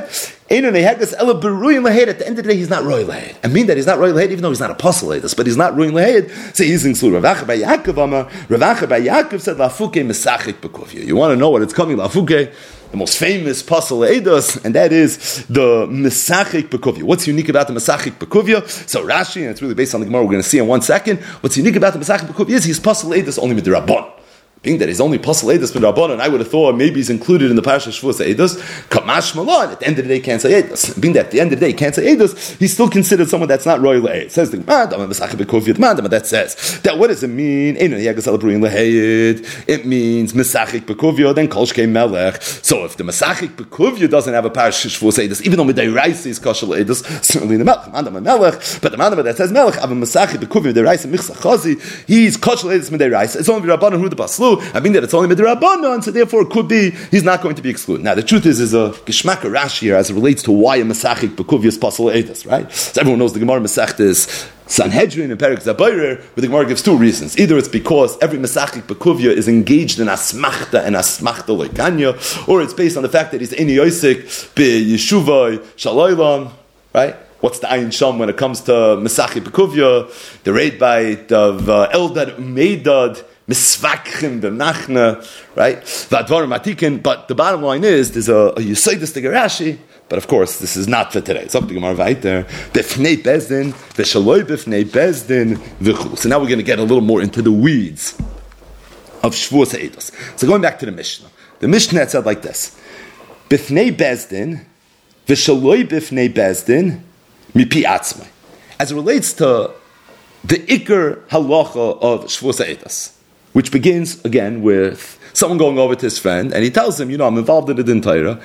At the end of the day, he's not roy lahed. I mean that he's not roy lahed, even though he's not apostle lahed, but he's not roy lahed, so he's included. Rav Acha bar Yaakov said, Lafuke mesachik bekuvya. You want to know what it's coming, Lafuke? The most famous puzzle Eidos, and that is the Mesachik Bekuvia. What's unique about the Mesachik Bekuvia? So Rashi, and it's really based on the Gemara we're going to see in 1 second, what's unique about the Mesachik Bekuvia is he's puzzle Eidos only with the Rabban. Being that he's only puzzle Eidos with Rabban, and I would have thought maybe he's included in the Parashat Shvuos Eidos, Kamash Malon, at the end of the day can't say Eidos. Being that at the end of the day can't say Eidos, he's still considered someone that's not royal Eid. Says the Gemara, Mesachik Bekuvia, that says, that what does it mean? It means Mesachik Bekuvia, then Kolshkei Melech. So if the Mesachik Bekuvia doesn't have a Parashat Shvuos Eidos, even though Midiraisa is Kashal Eidos, certainly the Melech, Melech, but the Mandama that says Melech, Ava Mesachik Bekuvia, Midiraisa, Michsa Chazi, he's Kashal Eidos Midiraisa. It's only Rabbanan who the Baslu. I mean that it's only Midrabanan, so therefore it could be he's not going to be excluded. Now the truth is a Geshmaka Rashi here as it relates to why a Mesachik Bekuvia is Pasal Eidos, right? So everyone knows the Gemara Masech is Sanhedrin and Perek Zabayir, where the Gemara gives two reasons. Either it's because every Mesachik Bekuvia is engaged in Asmachta and Asmachta Loikanya, or it's based on the fact that he's Eni Yosek Be Yeshuvai Shalaylam, right? What's the Ayin Sham when it comes to Mesachik Bekuvia? The raid bite of Eldad Umeidad, Misvakchim b'machna, right? V'advarim atikin. But the bottom line is, there's a Yesodis to Rashi, but of course, this is not for today. It's up to Gemara Vayter. B'fnei bezdin, v'shaloi b'fnei bezdin, v'chu. So now we're going to get a little more into the weeds of Shvuos Eidos. So going back to the Mishnah. The Mishnah said like this. B'fnei bezdin, v'shaloi b'fnei bezdin, mipi atzmai. As it relates to the Iker halacha of Shvuos Eidos, which begins, again, with someone going over to his friend, and he tells him, I'm involved in the Din Torah.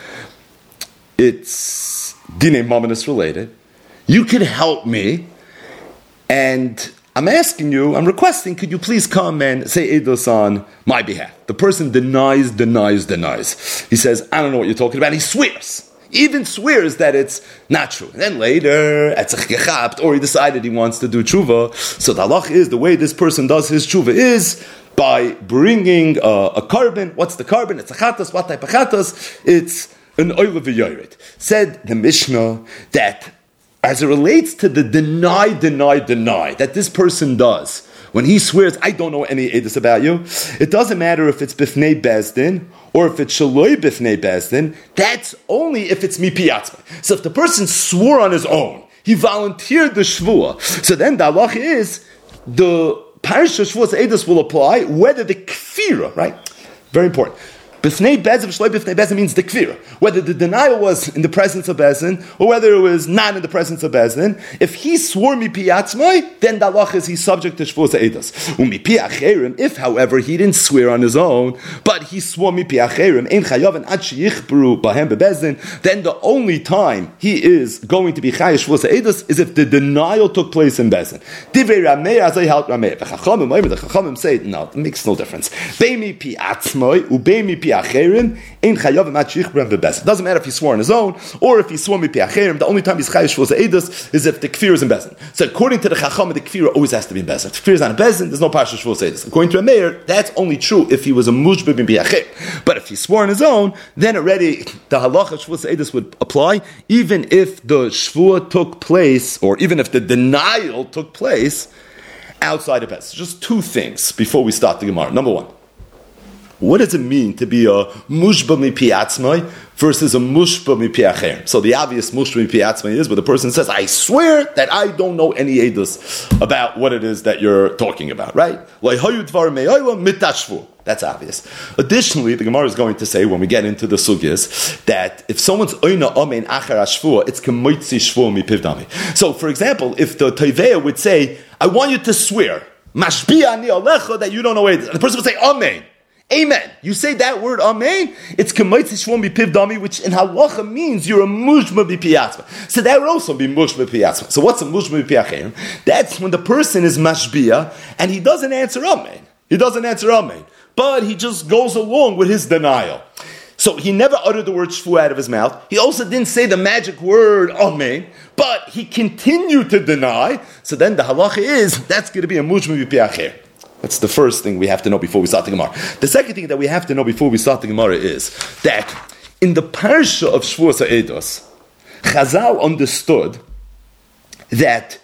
It's Dinei Mamonos related. You could help me, and I'm requesting, could you please come and say Eidos on my behalf? The person denies. He says, I don't know what you're talking about. He swears. He even swears that it's not true. And then later, or he decided he wants to do tshuva. So the halach is, the way this person does his tshuva is by bringing a carbon. What's the carbon? It's a chatas. What type of chatas? It's an oil of yored. Said the Mishnah that as it relates to the deny that this person does, when he swears, I don't know any edus about you, it doesn't matter if it's bifnei bezdin or if it's shaloi bifnei bezdin, that's only if it's mipi atzmai. So if the person swore on his own, he volunteered the shvua, so then the halach is, the Parasha Shvuos Eidos will apply whether the kfira, right? Very important. B'fnei bezin, v'shloi b'fnei bezin means the kfira. Whether the denial was in the presence of bezin or whether it was not in the presence of bezin, if he swore mipi atzmai, then the halach is he's subject to Shvuos Eidos. U'mipi acherim, if however he didn't swear on his own, but he swore mipi acherim, ein chayav ad sheyichbru bahem bebezin, then the only time he is going to be chayav Shvuos Eidos is if the denial took place in bezin. Divrei Rameh azay halt Rameh. The Chachamim say no, it makes no difference. Beimi pi atzmai ubeimi pi acherim ein chayav ad sheyichbru bebezin. Doesn't matter if he swore on his own or if he swore mipi acherim. The only time he's chayav Shvuos Eidos is if the kfir is in bezin. So according to the Chacham, the kfir always has to be in bezin. If the kfir is not in bezin, there's no parsha Shvuos Eidos. According to Rameir, that's only true if he was a mushbib mipi acherim. But if he swore on his own, then already the halacha of Shvuos Eidos would apply, even if the shvua took place, or even if the denial took place outside of bezin. Just two things before we start the Gemara. Number one, what does it mean to be a mushba mipi atzmai versus a mushba mipi acherim? So the obvious mushba mipi atzmai is where the person says, I swear that I don't know any edus about what it is that you're talking about, right? That's obvious. Additionally, the Gemara is going to say, when we get into the sugyas, that if someone's oina amein achar ashvua, it's kemoitzi shvua mipivdami. So, for example, if the Toveya would say, I want you to swear, mashbiya ani alecha, that you don't know edus, the person would say, amen. Amen. You say that word, amen, it's k'maitzi shvua mipivdami, which in halacha means you're a mushma b'piyatzma. So that would also be mushma b'piyatzma. So what's a mushma b'piyachem? That's when the person is mashbiya, and he doesn't answer amen. But he just goes along with his denial. So he never uttered the word shvu out of his mouth. He also didn't say the magic word amen, but he continued to deny. So then the halacha is, that's going to be a mushma b'piyacher. That's the first thing we have to know before we start the Gemara. The second thing that we have to know before we start the Gemara is that in the parsha of Shvuos Eidos, Chazal understood that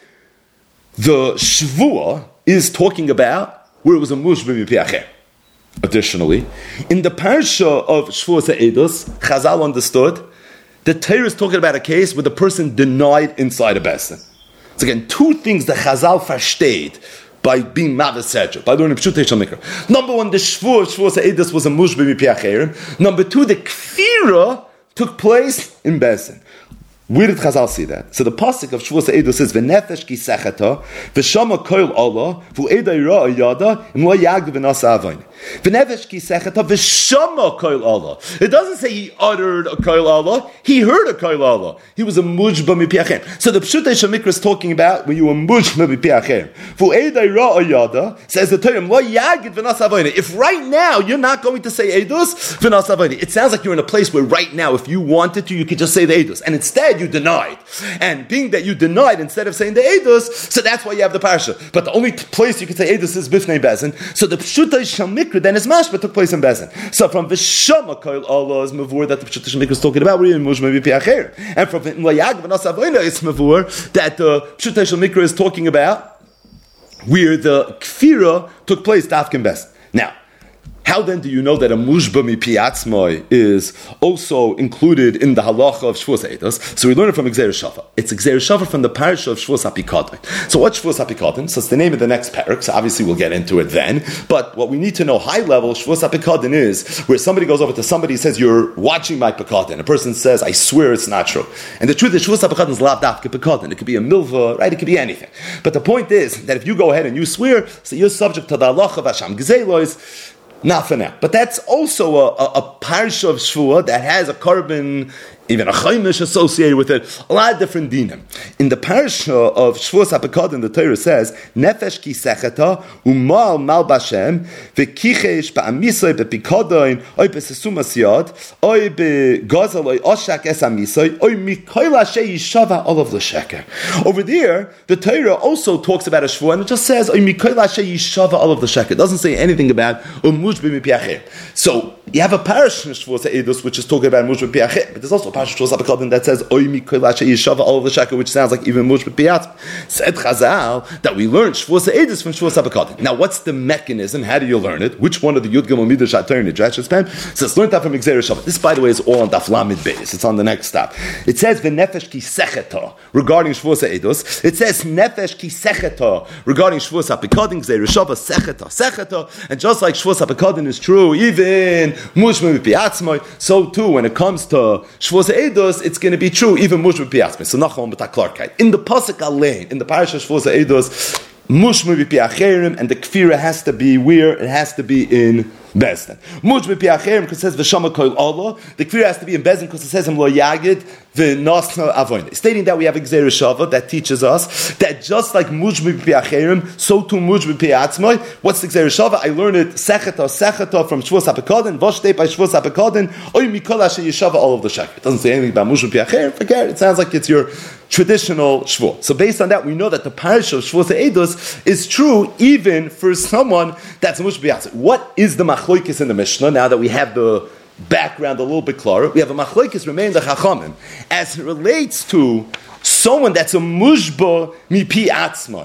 the Shvuah is talking about where it was a mushba mipi acher. Additionally, in the parsha of Shvuas HaEdos, Chazal understood the Torah is talking about a case where the person denied inside a beis din. So again, two things that Chazal versteht by being Mavasedra, by learning Pshutei Shel Mikra. Number one, the Shvuas HaEdos was a mushba mipi acherim. Number two, the Kfira took place in beis din. Where did Chazal see that? So the pasuk of Shvuas HaEdos says, "V'nefesh ki sechata, v'shama koil Allah, v'u'eda yira ayada, im lo yagdu v'nasa avayne." V'nefesh ki sechata, v'shama koil Allah. It doesn't say he uttered a koil Allah, he heard a koil Allah. He was a mujba mipi acher. So the Pshutei Shel Mikra is talking about when you were mujba mipi acher. V'u'eda yira ayada, says the Torah, im lo yagdu v'nasa avayne. If right now you're not going to say Eidos, v'nasa avayne, it sounds like you're in a place where right now, if you wanted to, you could just say the Eidos. And instead, you denied. And being that you denied instead of saying the Eidos, so that's why you have the parsha. But the only place you can say Eidos is Bifnei beis din. So the Pshutei Shel Mikra then is mashma took place in beis din. So from V'shama Koil Allah is Mavur that the Pshutei Shel Mikra is talking about, we're in Mushma Mipi Acher. And from L'Yag V'nas Avoyna is Mavur that the Pshutei Shel Mikra is talking about where the Kfira took place, Dafkin beis din. Now, how then do you know that a mushba mipi atzmai is also included in the halacha of Shvuas HaEdos? So we learn it from Gzeir Shava. It's Gzeir Shava from the parish of Shvuas HaPikadon. So what's Shvuas HaPikadon? So it's the name of the next parak, so obviously we'll get into it then. But what we need to know high level, Shvuas HaPikadon is where somebody goes over to somebody and says, "You're watching my Pikadon." A person says, "I swear it's not true." And the truth is, Shvuas HaPikadon is lav dafke Pikadon. It could be a milva, right? It could be anything. But the point is that if you go ahead and you swear, so you're subject to the halacha of Hashem Gzeilos. Not for now. But that's also a parsha of Shvuah that has a carbon, even a chaimish associated with it, a lot of different dinim. In the parsha of Shvuas HaPikadon, the Torah says, "Nefesh ki sechata umal mal bashem v'kichesh ba'amisoi bepikadon oy besesum asiyad oy begazal oy oshak es amisoi oy mikoil ashe yishava olav l'sheker." Over there, the Torah also talks about a Shvuah and it just says oy mikoil ashe yishava olav l'sheker. It doesn't say anything about mushba mipi acher. So you have a parsha of Shvuas HaEdos which is talking about mushba mipi acher, but there's also a parsha of Shvuas HaPikadon that says oy mikoil ashe yishava olav l'sheker, which sounds like even mushba mipi atzmai. Said Chazal that we learned Shvuas HaEdos from Shvuas HaPikadon. Now, what's the mechanism? How do you learn it? Which one of the Yud Gimel Midrash Atar Nidrash Span? So it's learned that from Gzeir Shava. This, by the way, is all on Daf Lamed Beis. It's on the next stop. It says v'nefesh ki secheta regarding Shvuas HaEdos. It says nefesh ki secheta regarding Shvuas HaPikadon. Gzeir Shava secheta. And just like Shvuas HaPikadon is true, even mushma mipi atzmai, so too when it comes to Shvuas HaEdos, it's going to be true even mushma mipi atzmai. So nachon b'taklarkai. In the pasuk alein, in the parasha Shvuas HaEdos, mushma mipi acherim, and the kfira has to be where? It has to be in beis din. Mushma mipi acherim because it says v'shama koil Allah. The kfira has to be in beis din because it says im lo yagid v'nasna avoyne. Stating that we have a Gzeir Shava that teaches us that just like mushma mipi acherim, so too mushma mipi atzmai. What's the Gzeir Shava? I learned it secheta from Shvuas HaPikadon. V'shtei by Shvuas HaPikadon. Oy mikol ashe yishava all of the sheker. It doesn't say anything about mushma mipi acherim. Forget it. It sounds like it's your traditional Shvuah. So based on that, we know that the parasha of Shvuas HaEdos is true even for someone that's a mushba b'yatzit. What is the machloikis in the Mishnah? Now that we have the background a little bit clearer, we have a machloikis remain the chachamim as it relates to someone that's a mushba mipi atzmai.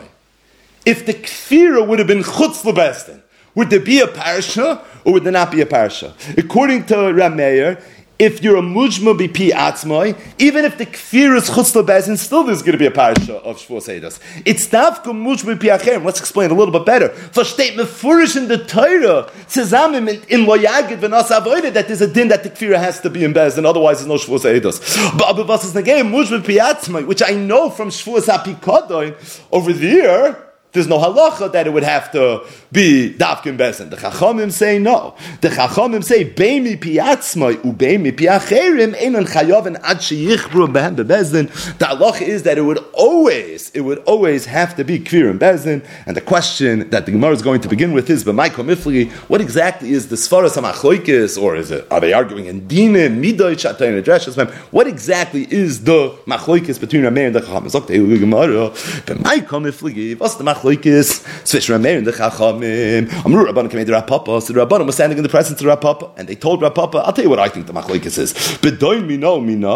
If the kfira would have been chutz lebeis din, would there be a parasha or would there not be a parasha? According to Rav Meir, if you're a mujma b'pi atzmai, even if the kfir is chutz lebeis din, still there's going to be a parasha of Shvuas HaEdos. It's dafka mujma b'pi acherim. Let's explain a little bit better. Versteht mefurish in the Torah, zusammen in lo yagid v'nas avoyde, that there's a din that the kfir has to be in beis din, otherwise there's no Shvuas HaEdos. But was is nagei mujma b'pi atzmai, which I know from Shvuas HaPikadon over there, there's no halacha that it would have to be dafkin beis din. The Chachamim say no. The Chachamim say beimi piatzmai ubeimi piacherim einon chayaven ad sheyichbru behem bebeis din. The halacha is that it would always have to be kvir in beis din. And the question that the Gemara is going to begin with is b'maiko mifligi. What exactly is the svaras hamachloikis, or are they arguing in dinim midoy shatay nedrashas? What exactly is the machloikis between Rameir and the Chachamim? Zok the Gemara b'maiko mifligi. What's the machloikis zwischen Rameir and the Chachamim? Amru Rabbanan came to Rav Papa. So the Rabbanan was standing in the presence of Rav Papa, and they told Rav Papa, I'll tell you what I think the machlokes is. Bedoin mina mina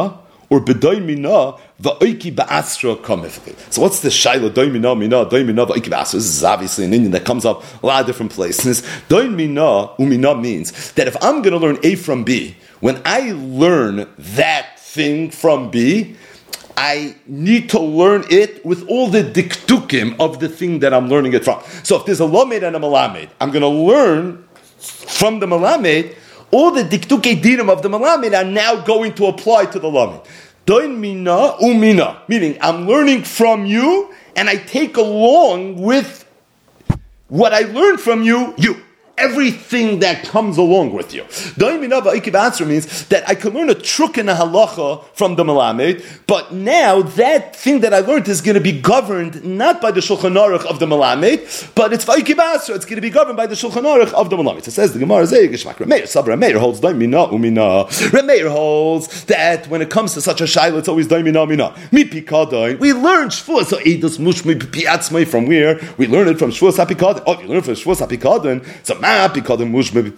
or b'doy mina va'oiki ba'asra kamifli. So what's the shaila doy mina va'oiki ba'asra? This is obviously an Indian that comes up a lot of different places. Doy mina umina means that if I'm going to learn A from B, when I learn that thing from B, I need to learn it with all the diktukim of the thing that I'm learning it from. So if there's a lomed and a malamed, I'm going to learn from the malamed, all the diktuke dinim of the malamed are now going to apply to the lamed. Doin mina umina, meaning I'm learning from you, and I take along with what I learned from you. Everything that comes along with you. Doin mina va'oiki ba'asra means that I can learn a truk and a halacha from the malamed, but now that thing that I learned is going to be governed not by the Shulchan Aruch of the malamed, but it's va'oiki ba'asra. It's going to be governed by the Shulchan Aruch of the malamed. It says the Gemara Zeigishmak Rameir Sabra Rameir holds doin mina umina. Rameir holds that when it comes to such a shaila, it's always doin mina umina. Mi pikadon. We learn shvuas so edus mushmi piatzmai from where we learn it from shvuas hapikadon. Oh, you learn it from shvuas hapikadon. So meaning,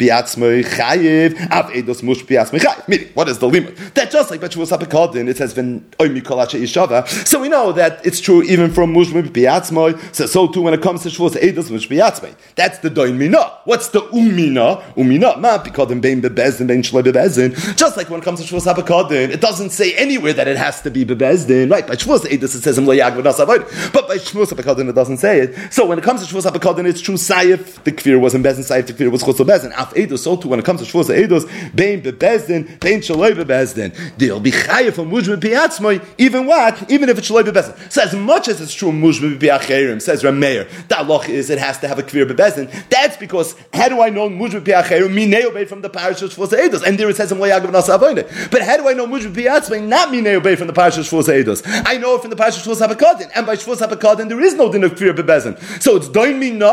what is the limit? That just like B'Shavus HaPekadon, it says "Ven oimi kol ishava." So we know that it's true even from Mushme B'Piatzmai. So too when it comes to Shvuas Eidos Mushme B'Piatzmai. That's the doin mina. What's the umina? Umina ma Pekadon bein bebezdin bein shloi bebezdin. Just like when it comes to Shvuas HaPekadon, it doesn't say anywhere that it has to be bebezdin. Right? By Shvuas Eidos it says Lo Yagvad Asavod, but by Shvuas HaPekadon it doesn't say it. So when it comes to Shvuas HaPekadon, it's true. Sayif the kfir was in Bezdin. Sayif the kfir was chutz bezdin. Af Eidos. So too when it comes to Shvuas Eidos bein bebezdin bein shloi bebezdin. They'll be chayiv from Mushme B'Piatzmai. Even what? Even if it's shloi bebezdin. So as much as it's true Mushme B'Acherim, says Rameir, the halach is it has to have a kfir bebezdin. That's because how do I know Mushme B'Acherim minei obey from the parasha Shvuas Eidos? And there it says Lo Yagvad Nasa Avodah. But how do I know Mushme B'Atzmai not minei obey from the parasha Shvuas Eidos? I know it from the parasha Shvuas HaPekadon, and by Shvuas HaPekadon there is no din of kfir bebezdin. So it's doin mina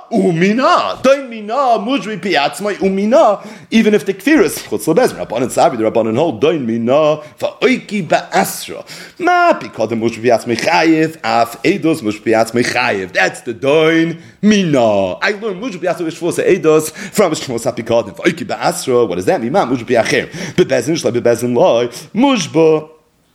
umina, doin mina Mushme B'Atzmai umina, even if the kfir is chutz lebezdin. Rabbanan Savi, the Rabbanan hold doin mina va'oiki ba'asra. Ma Pekadon Mushme B'Atzmai chayiv, af Eidos Mushme B'Atzmai chayiv. That's the doin mina. I learned Mushme B'Atzmai Shvuas Eidos from Shvuas HaPekadon. Va'oiki ba'asra. What does that mean? Ma Mushme B'Acherim. Bebezdin shloi bebezdin loy. Mushba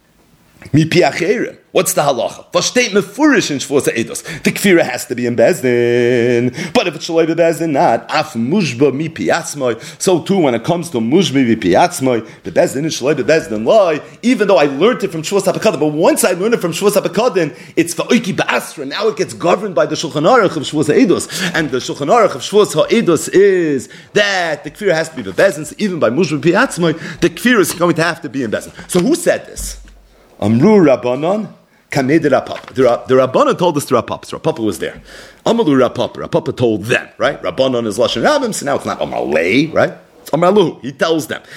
mi piacherim. What's the halacha? V'shteit mefurish in Shvuas Eidos. The kfira has to be in bezdin, but if it's shloi bebezdin not, af mushba mi piatzmai. So too when it comes to mushba mi piatzmai, the bezdin is shloi bebezdin loy. Even though I learned it from Shvuas HaPekadon, but once I learned it from Shvuas HaPekadon, it's va'oiki ba'asra. Now it gets governed by the Shulchan Aruch of Shvuas Eidos, and the Shulchan Aruch of Shvuas Eidos is that the kfira has to be bebezdin. So even by mushba mi piatzmai, the kfira is going to have to be in bezdin. So who said this? Amru Rabbanon. The Rabbanan told us the Rapapa. So Rapapa was there. Amalu Rapapa. Rapapa told them, right? Rabbanan is Lashon Rabbim, so now it's not Amalei, right? It's Amalu. He tells them.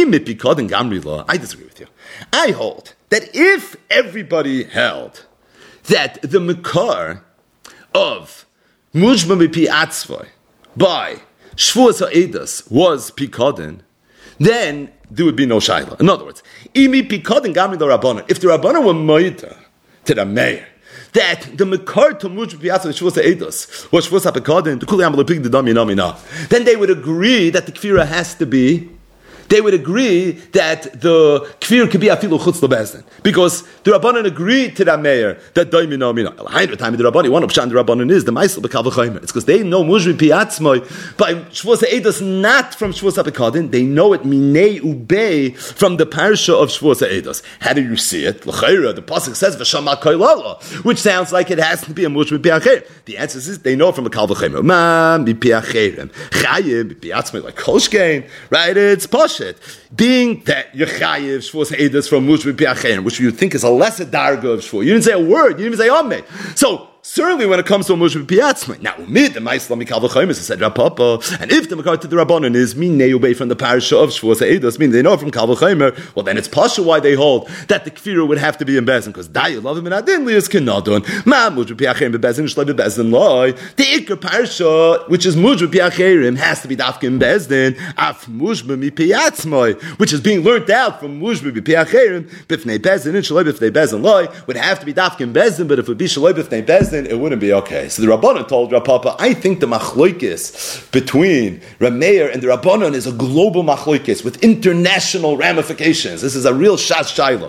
I disagree with you. I hold that if everybody held that the Mekar of Mushma Mipi Atzvoi by Shvuas HaEdos was Pikadon, then there would be no Shaila. In other words, Imi Pikadon Gamri the Rabbanan. If the Rabbanan were Moida to the mayor that the Mekar to Mushme B'Atzmai Shvuas HaEdos was Shvuas HaPekadon, the Kuli Amal Pig the Dami Namina, then they would agree that the kfira has to be. They would agree that the kfir could be afilu chutz lebezdin because the Rabbanan agreed to that mayor that doimi no mina. The time of the Rabbanan, one option the Rabbanan is the ma'aseh b'kal v'chaymer. It's because they know Mushme B'Atzmai by Shvuas HaEdos not from Shvuas HaPekadon. They know it minei ubei from the parsha of Shvuas HaEdos. How do you see it? L'chayra, the pasuk says v'shama koilala, which sounds like it has to be a Mushme B'Acherim. The answer is they know it from a kal v'chaymer. Ma b'Acherim chayim b'Atzmai like kolshkein, right? It's posh. Being that Yechayev Shvuas HaEdos from Mushme B'Acherim, which you think is a lesser darga of Shvuas. You didn't say a word. You didn't even say Ameh. So certainly when it comes to a Mushme B'Atzmai, now umid the Ma'aseh Mikal V'Chayim said Rapapa, and if the Mekar to the Rabbanan is minei ubei from the parasha of Shvuas HaEdos, meaning they know from Kal V'Chayim, well then it's pasha why they hold that the kfira would have to be in bezdin because Dayu love him and Adin Lias Kenadon Ma Mushme B'Acherim bebezdin Shloi bebezdin loy. The Iker parasha which is Mushme B'Acherim has to be dafka in bezdin af Mushme Mipi Atzmai, which is being learnt out from Mushme B'Acherim b'fnei bezdin and Shloi b'fnei bezdin loy would have to be dafka in bezdin, but if it would be Shloi b'fnei bezdin Bezdin, it wouldn't be okay. So the Rabbanan told Rav Papa, I think the machloikis between Rav Meir and the Rabbanan is a global machloikis with international ramifications. This is a real shas shayla.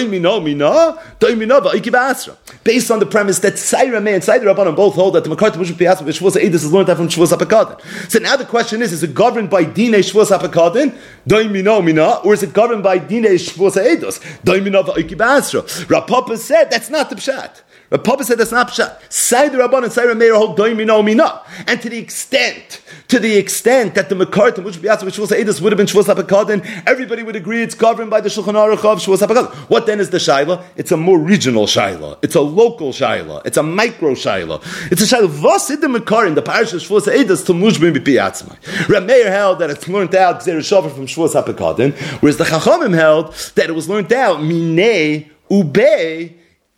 Based on the premise that Tzai Rav Meir and Tzai the Rabbanan both hold that the Makarta Mushuk Piyatzma Shvuas Eidus is learned out from Shvuas HaPekadon. So now the question is it governed by Dinei Shvuas HaPekadon, or is it governed by Dinei Shvuas Eidus? Rav Papa said that's not the pshat. Rav Papa said that's not pshat. Say the Rabban and say Rav Meir hold doimino mina. And to the extent that the Makarta, which Shvuas Eidus would have been Shvuas HaPekadon, everybody would agree it's governed by the Shulchan Aruch of Shvuas HaPekadon. What then is the shaila? It's a more regional shaila. It's a local shaila. It's a micro shaila. It's a shaila. Vasid the Makar in the parish of Shvuas Eidus to Mushbim B'Piyatzmai. Rav Meir held that it's learned out Gzeir Shofar from Shvuas HaPekadon, whereas the Chachamim held that it was learned out Minei Ubei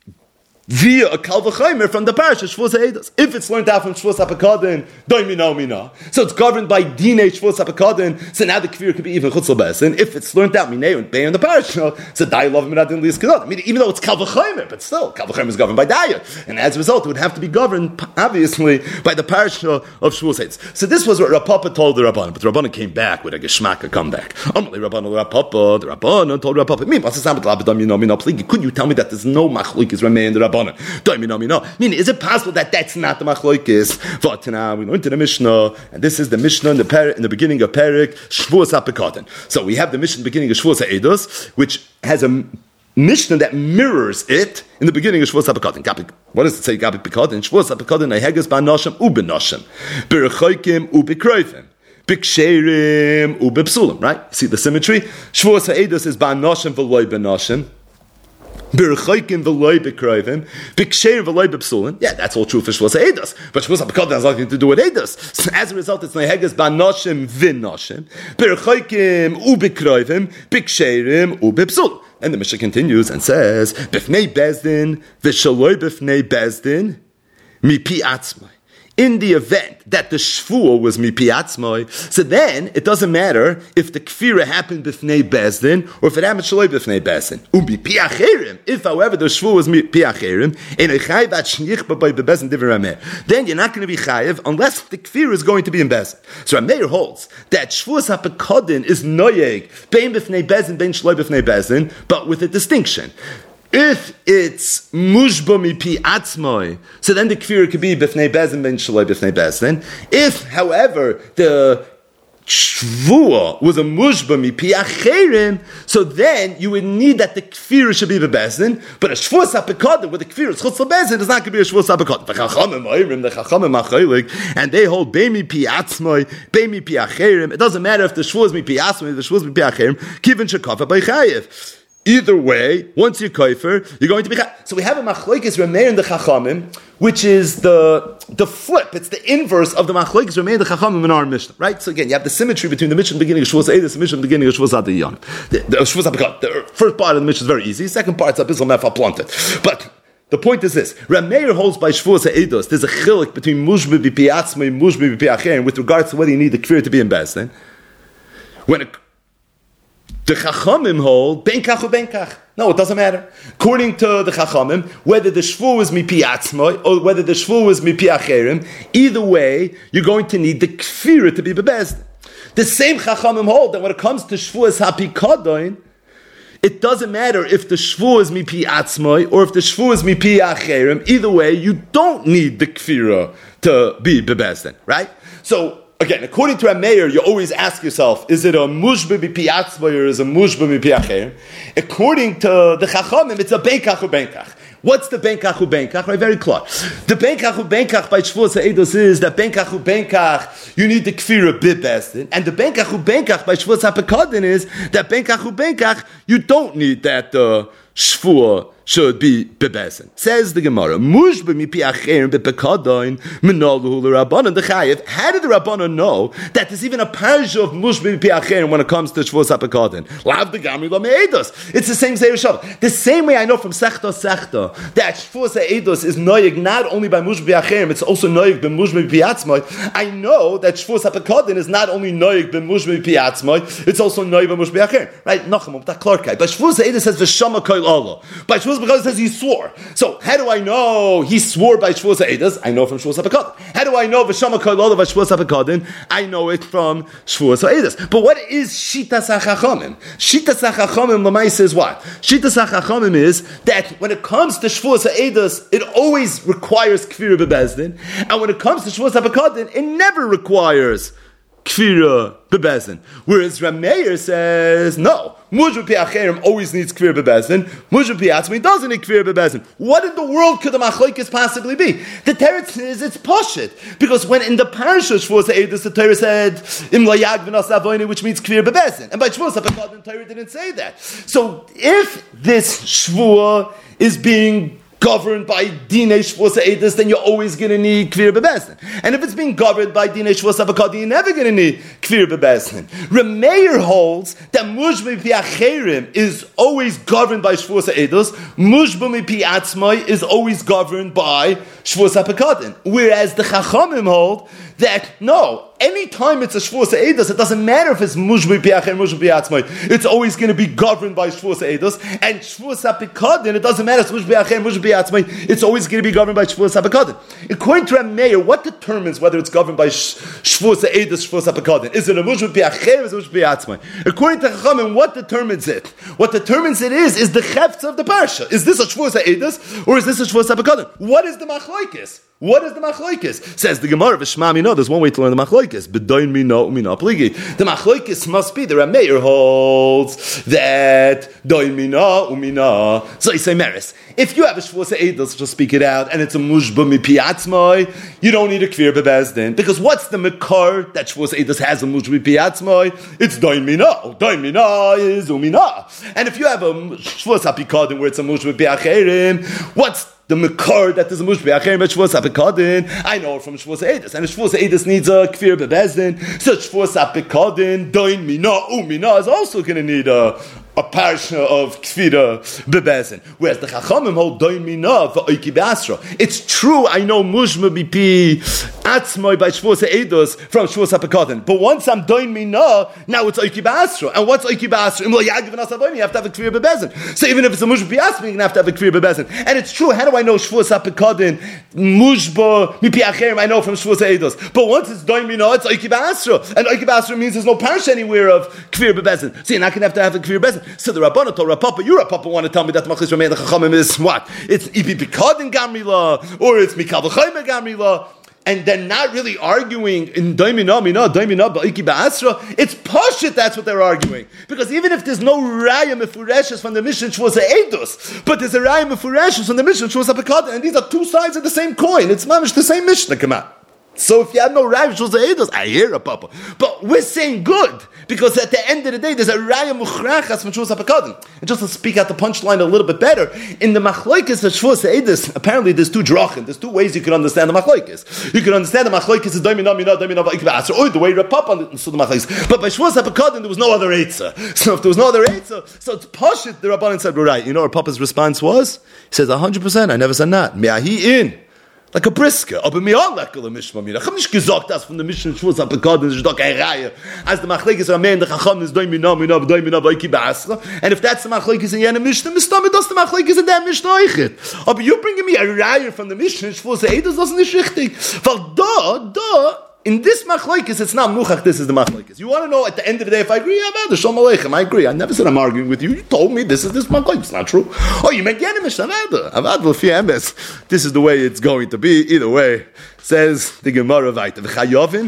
via a Kal V'Chomer from the parish of Shvuas Eidus. If it's learned out from Shvuas HaPekadon, doimino mina. So it's governed by Dinei Shvuas HaPekadon. So now the kfir could be even Chutz L'Besin. If it's learned out Minei and Bei in the parish, so Dai Lov Miradin Lias Kedot. I mean, even though it's Kal V'Chomer, but still Kal V'Chomer is governed by Daya, and as a result, it would have to be governed obviously by the parish of Shvuas Eidus. So this was what Rav Papa told the Rabbanan, but the Rabbanan came back with a geschmack, a comeback. Amalei Rabbanan Rav Papa, the Rabbanan told Rav Papa, could you tell me that there's no machlokes Rav Meir and the Rabbanan? Meaning, is it possible that that's not the machlokes? Vatana, we learned in the Mishnah, and this is the Mishnah in the beginning of Perek Shvuas HaPekadon. So we have the Mishnah in the beginning of Shvuas Eidus, which has a Mishnah that mirrors it in the beginning of Shvuas HaPekadon. What does it say? Gabi Pekadon. Shvuas HaPekadon Neheges ba'Noshim u'Benoshim, B'Rechoikim u'B'Kroivim, B'Ksherim u'B'Psulim. Right? See the symmetry. Shvuas Eidus is ba'Noshim v'Loi B'Noshim. B'Rechoikim v'Loi B'Kroivim, B'Ksherim v'Loi B'Psulim. Yeah, that's all true for Shvuas Eidus, but Shvuas HaPekadon has nothing to do with Eidus. So as a result, it's Neheges ba'Noshim v'Noshim, B'Rechoikim u'B'Kroivim, B'Ksherim u'B'Psulim. And the Mishnah continues and says, B'fnei Bezdin, v'shaloi b'fnei Bezdin, mipi atzmai. In the event that the shvuah was mipi atzmai, so then it doesn't matter if the kfira happened b'fnei Bezdin or if it happened shaloi b'fnei Bezdin. Mipi acherim. If, however, the shvuah was mipi acherim, then you're not going to be chayiv unless the kfira is going to be in Bezdin. So Rav Meir holds that shvuas HaPekadon is noyeg bein b'fnei Bezdin, bein shaloi b'fnei Bezdin, but with a distinction. If it's mushba mipi atzmai, so then the kfir could be b'fnei Bezdin ben shaloi b'fnei Bezdin. If, however, the shvuah was a mushba mipi acherim, so then you would need that the kfir should be b'Bezdin, but a shvuas HaPekadon with the kfir is chutz l'Bezdin is not going to be a shvuas HaPekadon. The chachamim acholik, and they hold bei mipi atzmai, bei mipi acherim. It doesn't matter if the shvuah is mipi atzmai, the shvuah is mipi acherim. Kivin shekafa by chayiv. Either way, once you're kaifer, you're going to be chayav. So we have a machlokes Rav Meir and the Chachamim, which is the flip. It's the inverse of the machlokes Rav Meir and the Chachamim in our Mishnah, right? So again, you have the symmetry between the Mishnah beginning of Shvuas Eidus and the Mishnah beginning of Shvuas Hadayan. The first part of the Mishnah is very easy. Second part is abyssal mefa planted. But the point is this: Rav Meir holds by Shvuas Eidus. There's a chilik between mushba b'pi atzmai and mushba b'pi acherim with regards to whether you need the kfir to be in Bezdin. When the Chachamim hold ben kach u'ben kach. No, it doesn't matter. According to the Chachamim, whether the shvuah is mipi atzmai or whether the shvuah is mipi acherim, either way, you're going to need the kfira to be bebezdin. The same Chachamim hold that when it comes to shvuah HaPekadon, it doesn't matter if the shvuah is mipi atzmai or if the shvuah is mipi acherim. Either way, you don't need the kfira to be bebezdin, right? So, again, according to Rav Meir, you always ask yourself, is it a mushba mipi atzmai or is it a mushba mipi acherim? According to the Chachamim, it's a ben kach or ben kach. What's the ben kach u'ben kach? Right, very clear. The ben kach u'ben kach by Shvuas Eidus is that ben kach u'ben kach, you need the kfira b'Bezdin, and the ben kach u'ben kach by Shvuas HaPekadon is that ben kach u'ben kach, you don't need that shvuah should be bebezdin. Says the Gemara, mushba mipi acherim bepekadon menaluhu l'Rabbanan dechayev. How did the Rabbanan know that there's even a parsha of mushba mipi acherim when it comes to Shvuas HaPekadon? Lav degamri lo me'edus. It's the same Zeir Shavah. The same way I know from Sechta that Shvuas HaEidus is noyeg not only by mushba acherim, it's also noyeg by mushba mipi atzmai. I know that Shvuas HaPekadon is not only noyeg by mushba mipi atzmai, it's also noyeg by mushba acherim. Right? Nacham, that clarkai. But Shvuas HaEidus says v'shama koil Allah. By Shvuas Shvuas HaPekadon says he swore. So how do I know he swore by Shvuas HaEdos? I know from Shvuas HaPekadon. How do I know V'shama Kololo V'shvuas HaPekadon? I know it from Shvuas HaEdos. But what is Shitas HaChachamim? Shitas HaChachamim L'maisa is what? Shitas HaChachamim is that when it comes to Shvuas HaEdos, it always requires Kfira B'Bezdin, and when it comes to Shvuas HaPekadon, it never requires Kfira B'Bezdin. Whereas Rameir says, no, Mujba Pi Acherim always needs Kfir B'Bezdin. Mujba Pi Atzmi doesn't need Kfir B'Bezdin. What in the world could the Machlokes possibly be? The teretz is it's Pashit. Because when in the Parasha Shvuas HaEdos, the Torah said, Im Lo Yag V'Nas Avoini, which means Kfir B'Bezdin. And by Shvuas HaPekadon, the Torah didn't say that. So if this Shvuah is being governed by Dinei Shvuas HaEdos, then you're always going to need Kfir B'Bezdin. And if it's being governed by Dinei Shvuas HaPekadon, you're never going to need Kfir B'Bezdin. Rameir holds that Mujba Pi Acherim is always governed by Shvuas HaEdos, Mujba Pi Atzmai is always governed by Shvuas HaPekadon. Whereas the Chachamim hold that, no, anytime it's a Shvuas HaEdos, it doesn't matter if it's Mujba Pi Acherim, Mujba Pi Atzmai, it's always going to be governed by Shvuas HaEdos, and Shvuas HaPekadon, it doesn't matter if it's Mujba Pi Acherim, Mujba Pi Atzmai, it's always going to be governed by Shvuas HaPekadon. According to Rameir, what determines whether it's governed by Shvuas HaEdos, Shvuas HaPekadon? Is it a Mujba Pi Acherim, or is it Mujba Pi Atzmai? According to Chachamim, what determines it? What determines it is the Chefetz of the Parsha. Is this a Shvuas HaEdos, or is this a Shvuas HaPekadon? What is the Machlokes? What is the Machlokes? Says the Gemara, V'shma Mino, there's one way to learn the Machlokes. B'doin Mino, Mino Pligi. The Machlokes must be, the Rameir holds that Doin Mino, Umino. So you say, Meris, if you have a Shvuas HaEdos, just speak it out, and it's a Mujba Mipi Atzmai, you don't need a Kfir B'Bezdin. Because what's the Makar that Shvuas HaEdos has a Mujba Mipi Atzmai? It's Doin Mino. Doin Mino is Umino. And if you have a Shvuas HaPekadon where it's a Mujba Mipi Acherim, what's the Makar that is a Mujba Acherim at Shvuas HaPekadon? I know it from Shvuas HaEdos. And if Shvuas HaEdos needs a Kfir B'Bezdin, so Shvuas HaPekadon, Doin Mino, Umino is also going to need a parsha of Kfira B'Bezdin. Whereas the Chachamim hold Doin Mina v'Oiki B'Asra. It's true, I know Mujma B'Pi Atzmai by Shvuas HaEdos from Shvuas HaPekadon. But once I'm Doin Mina, now it's Oiki B'Asra. And what's Oiki B'Asra? You have to have a Kfir B'Bezdin. So even if it's a Mujma B'Pi Atzmai, you're going to have a Kfir B'Bezdin. And it's true, how do I know Shvuas HaPekadon, Mujba B'Pi Acherim, I know from Shvuas HaEdos. But once it's Doin Mina, it's Oiki B'Asra. And Oiki B'Asra means there's no parsha anywhere of Kfir B'Bezdin. So you're not going to have a Kfir B'Bezdin. So the Rabbana told Rapapa, you Rapapa want to tell me that Machlis Rameir the Chachamim is what? It's Ibi Pikadin Gamrila, or it's Mikal V'chayme Gamrila, and they're not really arguing in Daimina, Ba'iki Ba'asra. It's Pashit, that's what they're arguing. Because even if there's no Raya Mefureshes from the Mishnah Shvuas HaEdos, but there's a Raya Mefureshes from the Mishnah Shvuas HaPekadon, and these are two sides of the same coin. It's mamish the same Mishnah, come on. So if you have no Raya Shvuas HaEdos, I hear a papa. But we're saying good, because at the end of the day, there's a Raya Muchrachas from Shvuas HaPekadon. And just to speak out the punchline a little bit better, in the Machlokes of Shvuas HaEdos, apparently there's two drachim, there's two ways you can understand the Machlokes. You can understand the Machlokes as Doimina, or the way Rapapa understood the Machlokes. But by Shvuas HaPekadon, there was no other Eitzah. So if there was no other Eitzah, so it's Pashit, the Rabbanan said, we're right. You know what Papa's response was? He says, 100%, I never said that. Me'ahi in. Like a brisker, aber mir all lecker mishma mir. Ich hab nicht gesagt, dass von der Mission Shvuas HaPekadon ist doch keine Reihe. As the Machlekes Rameir the Chacham is doing mina v'iki ba'asra. And if that's the Machlekes in Yena Mishnah, Mistame, that's the Machlekes in der Mishnah Eichet. Aber you bringing me a Reihe from the Mission Shvuas HaEdos, das ist nicht richtig. Weil da, in this machlokes, it's not muchach, this is the machlokes. You want to know at the end of the day if I agree? Shalom aleichem, I agree. I never said I'm arguing with you. You told me this is this machlokes. It's not true. Oh, you meant Yenemish, Avad l'fi emes. This is the way it's going to be. Either way, says the Gemara Vayta. V'chayovin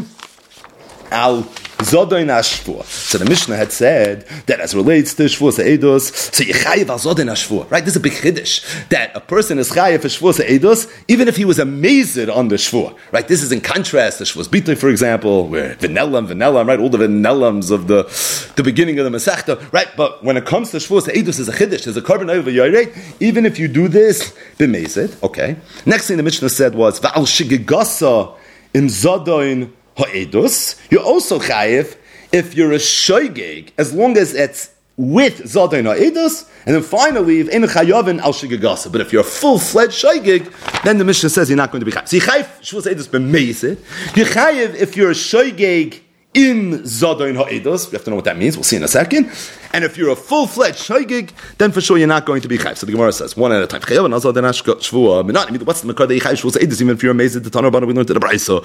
al Zodain Ashvua. So the Mishnah had said that as relates to Shvuas HaEdos, so you chayiv al Zodain Ashvua. Right? This is a big chiddush. That a person is chayiv for Shvuas HaEdos, even if he was amazed on the Shvua. Right? This is in contrast to Shvuas Bitui, for example, where V'nelam, right? All the V'nelams of the beginning of the Masechta. Right? But when it comes to Shvuas HaEdos, there's a chiddush. There's a carbon over Yorei. Even if you do this, b'mezid. Okay. Next thing the Mishnah said was V'al Shigigasa im Zodain HaEdos, you're also chayiv if you're a shoygeg, as long as it's with Zodain HaEdos, and then finally, if ein chayavin al shigagasa. But if you're a full-fledged shoygeg, then the Mishnah says you're not going to be chayiv. So you chayiv Shvuas HaEdos b'meisid. You chayiv if you're a shoygeg in Zodain Ha'edos. We have to know what that means. We'll see in a second. And if you're a full-fledged Shaygig, then for sure you're not going to be Chayv. So the Gemara says, one at a time. What's the Makar that you Chayv Shvuas Eidos, even if you're amazed at the Tanur Bana we learned to the Brayso?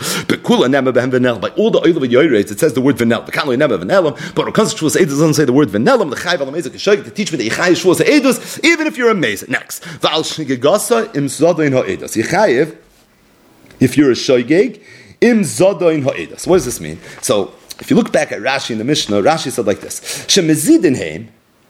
By all the oil of Yoyreitz, it says the word Venel. But when it comes to Shvuas Eidos, it doesn't say the word Venel. The Chayv al Amazek Shaygig to teach me that you Chayv Shvuas Eidos, even if you're amazed. Next. V'al Shigigasa im Zodain Ha'edos. You Chayv, if you're a Shaygig, im Zodain Ha'edos. What does this mean? So, if you look back at Rashi in the Mishnah, Rashi said like this: Shemezidin heim,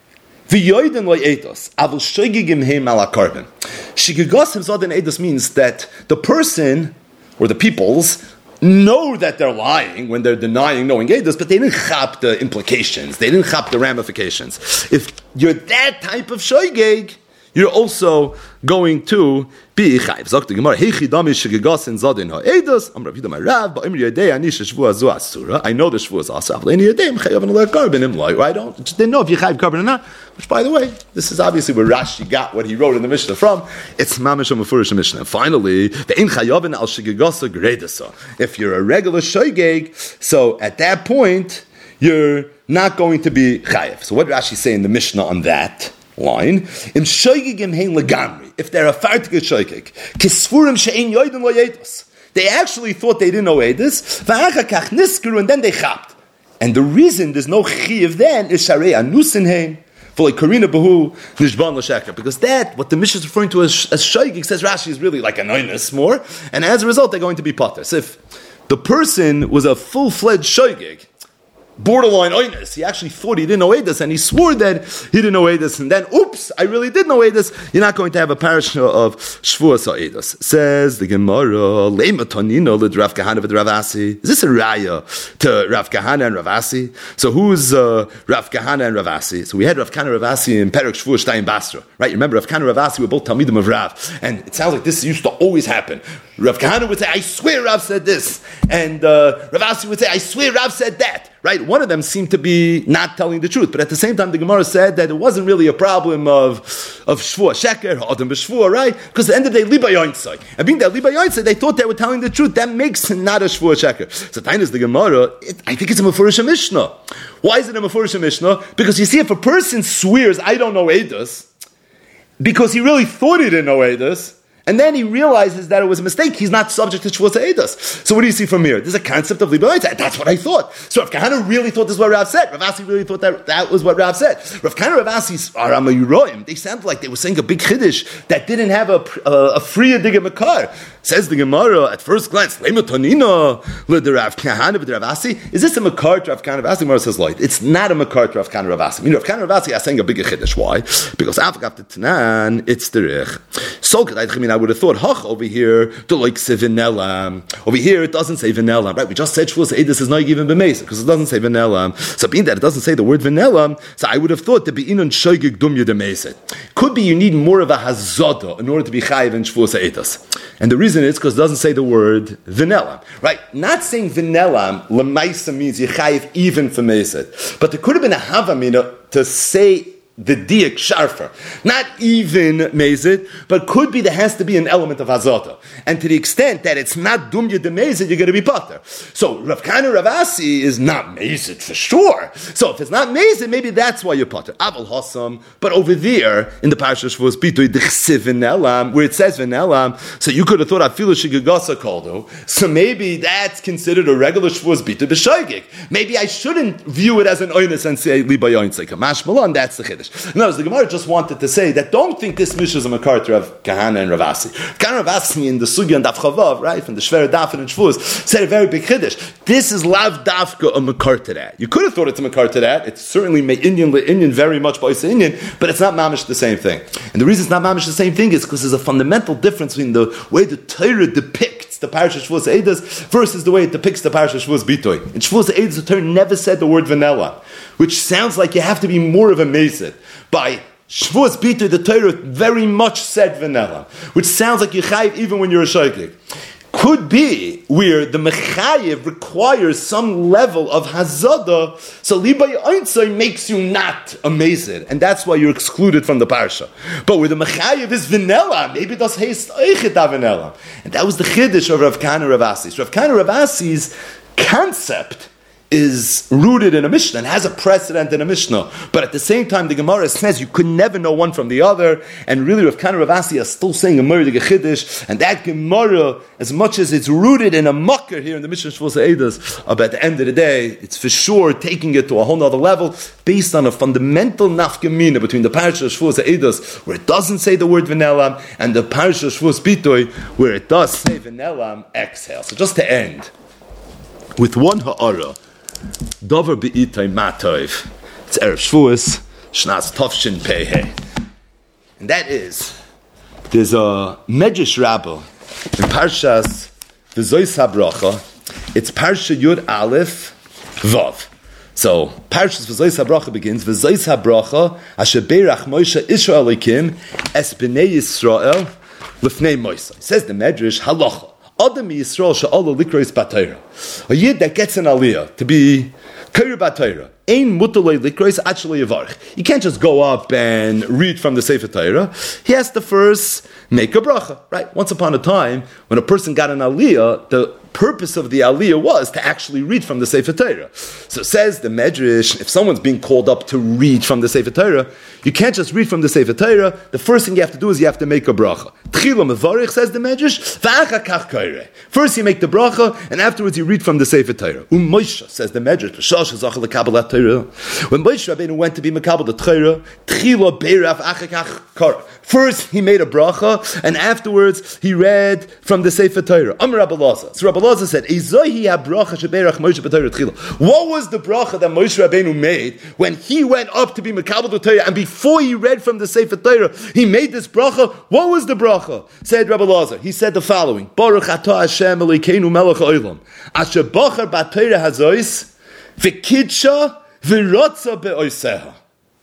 v'yoydin lo eidos, avul shoygigim heim ala karben. Shigigosim zoden eidos means that the person or the peoples know that they're lying when they're denying knowing eidos, but they didn't chap the implications, they didn't chap the ramifications. If you're that type of shoygig, you're also going to be chayv. Zok the Gemara, heichi dami shegegasin zadin ha'edos. Am Rav Yudam Rav, ba'im yedei ani sheshvua zu asura. I know the shvua is asura. V'leini yedei chayav an carbon im loy. I didn't know if you chayv carbon or not. Which, by the way, this is obviously where Rashi got what he wrote in the Mishnah from. It's mamish mefurish Mishnah. And finally, ve'in chayavin al shegegasa gredasa. If you're a regular shoygeg, so at that point you're not going to be chayav. So what did Rashi say in the Mishnah on that line? Im shoygigim hein legamri. If they're a fartige shoygig, kisfurim she'ein yoydin lo yedos. They actually thought they didn't know edus. V'achakach niskuru, and then they chapped. And the reason there's no chiyuv then is sharei anusin hein for like karina behu nishban l'sheker, because that what the Mishnah is referring to as shoygig, says Rashi, is really like an oinus more, and as a result they're going to be potter. So if the person was a full-fledged shoygig, borderline oinus, he actually thought he didn't know Eidos, and he swore that he didn't know Eidos, and then, oops, I really did know Eidos, you're not going to have a parasha of Shvuas Eidos. Says the Gemara, Lema Tonino lid Rav Kahana v'd Rav Asi. Is this a raya to Rav Kahana and Rav Asi? So who's Rav Kahana and Rav Asi? So we had Rav Kahana and Rav Asi in Perek Shvuas Shtayim Basra, right? You remember Rav Kahana and Rav Asi were both Talmidim of Rav, and it sounds like this used to always happen. Rav Kahana would say, I swear Rav said this, and Rav Asi would say, I swear Rav said that. Right, one of them seemed to be not telling the truth, but at the same time, the Gemara said that it wasn't really a problem of shvua sheker, adam b'shvua, right? Because at the end of the day, liba yointzai, and being that liba yointzai, they thought they were telling the truth. That makes not a shvua sheker. So, time is the Gemara. I think it's a mefurish Mishnah. Why is it a mefurish Mishnah? Because you see, if a person swears, I don't know Eidos, because he really thought he didn't know Eidos, and then he realizes that it was a mistake, he's not subject to Shvuas Eidos. So what do you see from here? There's a concept of Liba Yointzai. That's what I thought. So Rav Kahana really thought this is what Rav said. Rav Asi really thought that was what Rav said. Rav Kahana and Rav Asi are Amayuroim. They sound like they were saying a big chiddush that didn't have a free digga makar. Says the Gemara at first glance, Lema Tonino the Rav Kahana v'd Rav Asi. Is this a makar to Rav Kahana Rav Asi? Gemara says, like, it's not a makar to Rav Kahana Rav Asi. I mean, Rav Kahana Rav Asi are saying a bigger chiddush. Why? Because after Tanan, it's derech. So I would have thought, Hach over here, to like say Vinelam. Over here, it doesn't say Vinelam, right? We just said Shvuas Eidos is not even b'meisa, because it doesn't say Vinelam. So being that it doesn't say the word Vinelam, so I would have thought to be inon shoygig dum yedemeiset. Could be you need more of a hazada in order to be chayiv in Shvuas Eidos. And the reason is because it doesn't say the word Vinelam, right? Not saying Vinelam, lemaisa means you chayiv even for meiset. But there could have been a havamina to say the diak sharfer, not even mezid, but could be there has to be an element of hazata, and to the extent that it's not dumya de mezid, you're going to be pater. So Rav Kahana Rav Asi is not mezid for sure. So if it's not mezid, maybe that's why you're pater. Aval Hassam, but over there in the Parsha Shvuas Bitui Dechsiv Vinelam, where it says Vinelam, so you could have thought Afilu Shigagasa Koldo. So maybe that's considered a regular Shvuas Bitui b'shoygig. Maybe I shouldn't view it as an oinus and say liba yointzei kamash malon. That's the chiddush. No, the Gemara just wanted to say that don't think this Mishnah is a makar to Rav Kahana and Rav Asi. Kahana and Rav Asi in the Sugya and Daf Chavav, right, from the Shver Daf and Shvuz, said a very big chiddush. This is lav dafka a makar to that. You could have thought it's a makar to that. It's certainly Indian very much by Indian, but it's not mamish the same thing. And the reason it's not mamish the same thing is because there's a fundamental difference between the way the Torah depicts the Parsha Shvuas Eidos versus the way it depicts the Parsha Shvuas Bitoy. In Shvuas Eidos, the Torah never said the word vanilla, which sounds like you have to be more of a mezid. By Shvuas Bitoy, the Torah very much said vanilla, which sounds like you chayiv even when you're a shaykik. Could be where the mechayiv requires some level of hazada, so liba yointzai makes you not a mezid, and that's why you're excluded from the parsha. But where the mechayiv is vanilla, maybe das heist oichet vanilla, and that was the chiddush of Rav Kahana Rav Asi. Rav Kahana Rav Asi's concept is rooted in a Mishnah and has a precedent in a Mishnah. But at the same time, the Gemara says you could never know one from the other. And really, Rav Kana Rav Asi is still saying a Gemara Chiddush. And that Gemara, as much as it's rooted in a mucker here in the Mishnah Shvus Eidos, but at the end of the day, it's for sure taking it to a whole other level based on a fundamental nafkamina between the Parasha Shvus Eidos, where it doesn't say the word V'nelam, and the Parasha Shvus Bitoy, where it does say V'nelam, exhale. So just to end with one ha'ara, Dover be'itay matayv. It's Erev Shavuos, Shnas Tovshin Pei. And that is, there's a Medrash Rabbah in Parshas V'zois HaBracha. It's Parsha Yud Aleph Vav. So Parshas V'zois HaBracha begins, V'zois HaBracha Asher Beirach Moshe Israel Ekim Es B'nei Yisrael L'fnei Moshe. Says the Medrash Halacha. Adam Yisrael she'ala likros b'Torah. A yid that gets an aliyah to be kair b'Torah. Ein mutalei likros actually yavarch. You can't just go up and read from the Sefer Torah. He has to first make a bracha. Right? Once upon a time, when a person got an aliyah, the purpose of the aliyah was to actually read from the Sefer Torah. So says the Medrash, if someone's being called up to read from the Sefer Torah, you can't just read from the Sefer Torah. The first thing you have to do is you have to make a bracha. Tchila mevarich, says the Medrash, v'acha kach kaireh. First you make the bracha, and afterwards you read from the Sefer Torah. Moshe, says the Medrash, b'shosh zachal l'kabbalat Torah. When Moshe Rabbeinu went to be mekabel the Torah, tchila beiraf acha kach kar. First he made a bracha, and afterwards he read from the Sefer Torah. Amar Rabbi Elazar. So Rabbi Elazar said, what was the bracha that Moshe Rabbeinu made when he went up to be mekabel the Torah, and before he read from the Sefer Torah, he made this bracha? What was the bracha? Said Rabbi Elazar. He said the following: Baruch atah Hashem Elokeinu melech haolam, asher bachar b'Torah hazois v'kidsha v'rotza be'oseha.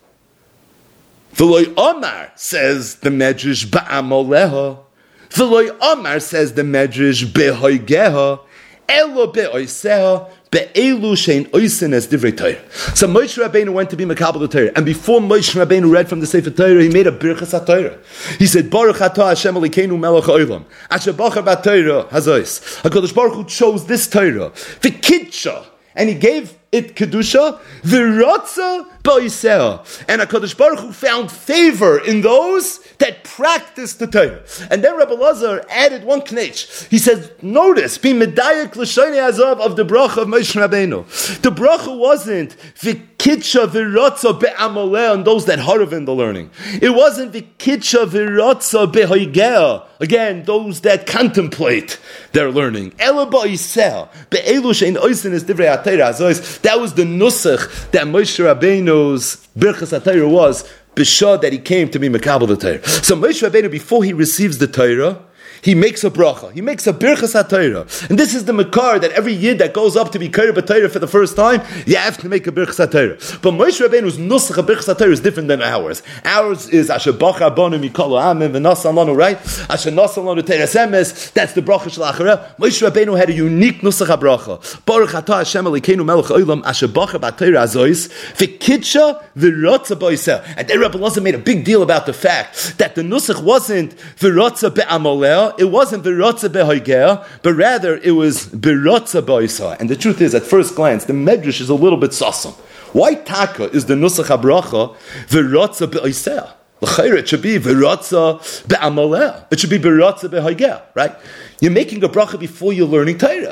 V'loi Omar, says the Medrash, ba'amoleha. V'loi Omar, says the Medrash, be'hoigeha. Elo be'oseha. Be'elu shein oisen es divrei Torah. So Moshe Rabbeinu went to be mekabel the Torah, and before Moshe Rabbeinu read from the Sefer Torah, he made a birchas HaTorah. He said, Baruch atah Hashem Elokeinu melech haolam, asher bachar b'Torah hazois. HaKadosh Baruch Hu chose this Torah, v'kidsha, and he gave it kedusha, v'rotza ba'iseh, and HaKadosh Baruch Hu found favor in those that practiced the Torah. And then Rabbi Elazar added one knech. He says, notice, be medayak l'shonei azav of the bracha of Moshe Rabbeinu. The bracha wasn't v'kidsha v'rotza be'amaleh on those that harav in the learning. It wasn't v'kidsha v'rotza be'hoigeh, again, those that contemplate their learning. Ela ba'iseh, be'elu shein oisen es divrei HaTorah hazois. That was the nusach that Moshe Rabbeinu's birchas HaTorah was, b'shah that he came to be mekabel the Torah. So Moshe Rabbeinu, before he receives the Torah, he makes a bracha. He makes a birchas HaTorah. And this is the makar that every yid that goes up to be kair b'Torah for the first time, you have to make a birchas HaTorah. But Moshe Rabbeinu's nusach of birchas HaTorah is different than ours. Ours is asher bachar banu mikol ha'amim v'nasan lanu, right? Asher nasan lanu teres emes. That's the bracha shel achareh. Moshe Rabbeinu had a unique nusach habracha. Baruch atah Hashem Elokeinu melech haolam asher bachar b'Torah hazois v'kidsha v'rotza ba'iseh. And then Rabbi Elazar made a big deal about the fact that the nusach wasn't v'rotza be'amaleh. It wasn't v'rotza be'hoigeh, but rather it was v'rotza ba'isah. And the truth is, at first glance, the Medrash is a little bit sassam. Why taka is the nusach habracha v'rotza be'isah? L'chayr, it should be v'rotza be'amaleh. It should be v'rotza be'hoigeh, right? You're making a bracha before you're learning Torah.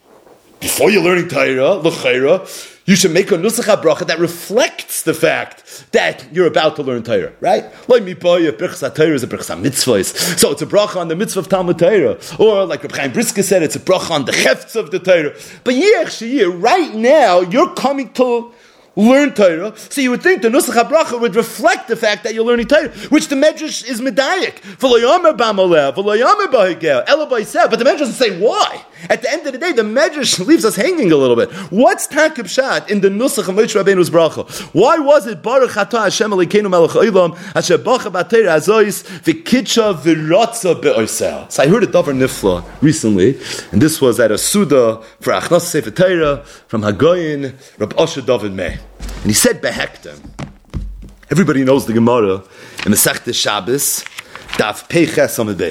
Before you're learning Torah, l'chayr, you should make a nusach habracha that reflects the fact that you're about to learn Torah, right? Like mipoyev, birchas HaTorah is a birchas HaMitzvahs. So it's a bracha on the mitzvah of Talmud Torah. Or like Reb Chaim Brisker said, it's a bracha on the chefts of the Torah. But right now, you're coming to learn Torah, so you would think the nusach habracha would reflect the fact that you're learning Torah, which the Medrash is medayik. But the Medrash doesn't say why. At the end of the day, the Medrash leaves us hanging a little bit. What's takib shat in the nusach of Moshe Rabbeinu's bracha? Why was it Baruch atah Hashem Elokeinu melech haolam asher bachar b'Torah hazois v'kidsha v'rotza be'oseh? So I heard a davar nifla recently, and this was at a suda for Achnas Sefer Torah from Hagoyin Rab Osher David Mei. And he said behektem. Everybody knows the Gemara in Masechta Shabbos, Daf Pei Ches Amud Beis.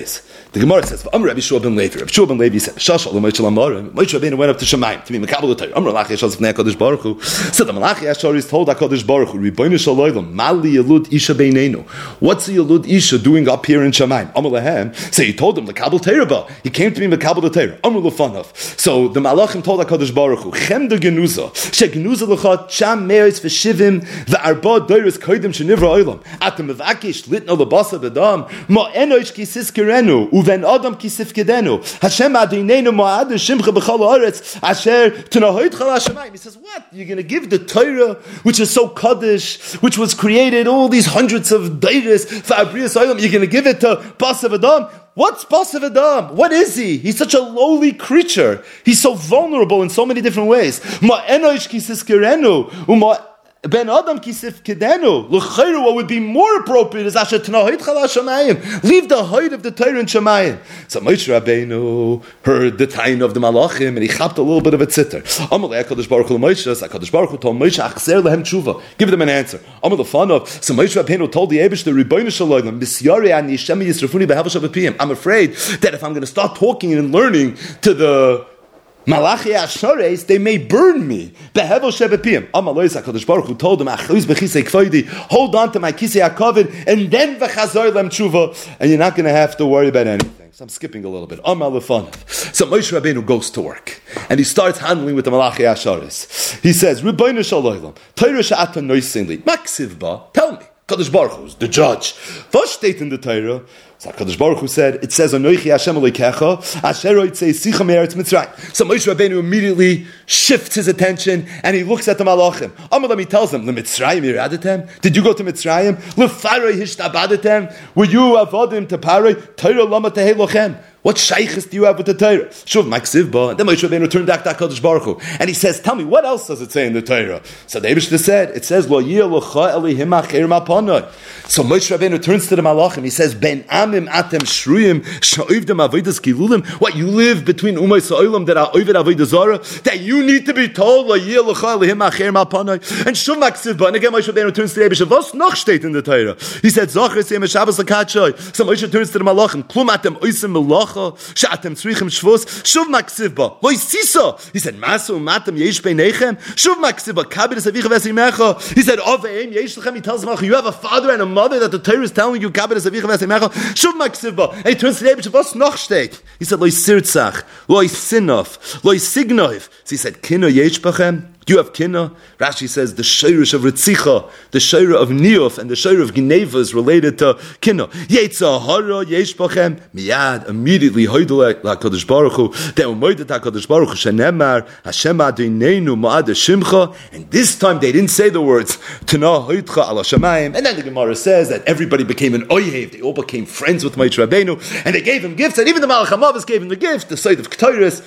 The Gemara says, Rabbi Shua ben Levi. Rabbi Shua ben Levi said, Shashal Moshe Lamar. Moshe Rabbeinu went up to Shemayim to be Mekabel the Torah. Malachi Yashar Zifnei HaKadosh Baruch Hu. So the Malachi Yashar is told HaKadosh Baruch Hu, Ribono Shel Olam, Mali Yelud Isha Beinenu. What's the Yelud Isha doing up here in Shemayim? Amar Lahem. So he told him, Mekabel Torah. He came to be Mekabel the Torah. Amar Lefanav. So the Malachim told HaKadosh Baruch Hu, Chem de Genuza. She Genuza L'chad Sham Meis V'Shivim V'Arba Doiros Kodim Shenivra Olam. Atem Mevakish Litno Lebasa B'Dam Ma Enosh Ki Siskerenu Uven Adam Ki Sifkedenu Hashem Adinenu Ma'ad Shimcha B'Chal Haaretz Asher T'nahoid Chal HaShemayim. He says, what? You're going to give the Torah, which is so Kaddish, which was created all these hundreds of Deiris for Abrius Olam, you're going to give it to Basav Adam? What's Basav Adam? What is he? He's such a lowly creature. He's so vulnerable in so many different ways. Ma Enosh Ki Siskerenu Uma Ben Adam Kisif Kedenu. L'chayru, what would be more appropriate is Asher T'nahoid Chal HaShamayim. Leave the height of the Torah in Shemayim. So Moshe Rabbeinu heard the time of the Malachim and he chapped a little bit of a tzitr. Amalei HaKadosh Baruch Hu Moshe. HaKadosh Baruch Hu told Moshe, Achzer lehem tshuva. Give them an answer. Amalei Fanov. So Moshe Rabbeinu told the Eibush, the Ribono Shel Olam, Misyarei ani Shemi Yisrafuni be'Havash Avipiyim. I'm afraid that if I'm going to start talking and learning to the Malachi Ashores, they may burn me. Behevel Shebepiyim. Amalois HaKadosh Baruch Hu told them, Achuz b'chisei kvoidi, hold on to my kisei HaKavod, and then v'chazor lem tshuva, and you're not going to have to worry about anything. So I'm skipping a little bit. Amar Lefanov. So Moshe Rabbeinu goes to work, and he starts handling with the Malachi Ashores. He says, Ribono Shel Olam, Torah she'ata noisin li, maksiv ba, tell me. Kadosh Baruch Hu is the judge. What state in the Torah? So Kadosh Baruch Hu said, it says, Anoichi Hashem Elokecha, Asher Oitzei Sicha Me'eretz Mitzrayim. So Moshe Rabbeinu immediately shifts his attention and he looks at the Malachim. Amalam, he tells them, L'Mitzrayim Yiradetem? Did you go to Mitzrayim? L'Faroi Hishtabadetem? Were you avodim to Paroi? Torah Lama Tehei Lochem? What shaykhs do you have with the Torah? Shuv Maksiv Ba. Then Moshe Rabbeinu turned back to HaKadosh Baruch Hu, and he says, tell me, what else does it say in the Torah? So the Eibishter said, it says, Lo yeh locha elihim acher mapanoi. So Moshe Rabbeinu turns to the Malachim, he says, Ben amim atem shruyim sha'ovdem avodas kilulim. What, you live between umay sa'olam that are oved avodah zara, that you need to be told, Lo yeh locha elihim acher mapanoi. And Shuv Maksiv Ba. And again Moshe Rabbeinu turns to the Eibishter, was noch steht in the Torah? He said, Zachar seyem Shabbos l'katshoi. So Moshe turns to the Malachim, Klum atem oisim melach. Sh'atem tzrichim shvus shuv maksiv ba lo isiso. He said masu matem yesh beinechem shuv maksiv ba kabed avicha v'esimecha. He said aveim yesh lechem. He tells them, you have a father and a mother that the Torah is telling you kabed avicha v'esimecha shuv maksiv ba. And he turns to the Eibush, was noch steht? He said lo sirtzach lo sinov lo signov. So he said kino yesh bachem. Do you have kinna? Rashi says the shayrish of Ritzicha, the shayra of Niyuf, and the shayra of Gineva is related to kinna. Yetza hara yesh bachem miyad immediately hoydel HaKadosh Baruch Hu they umoydet HaKadosh Baruch Hu shenemar Hashem Adonenu ma'ad Shimcha, and this time they didn't say the words Tana hoydcha ala Shamayim. And then the Gemara says that everybody became an oyev. They all became friends with Moshe Rabbeinu, and they gave him gifts, and even the Malach HaMavos gave him the gift, the site of Ketores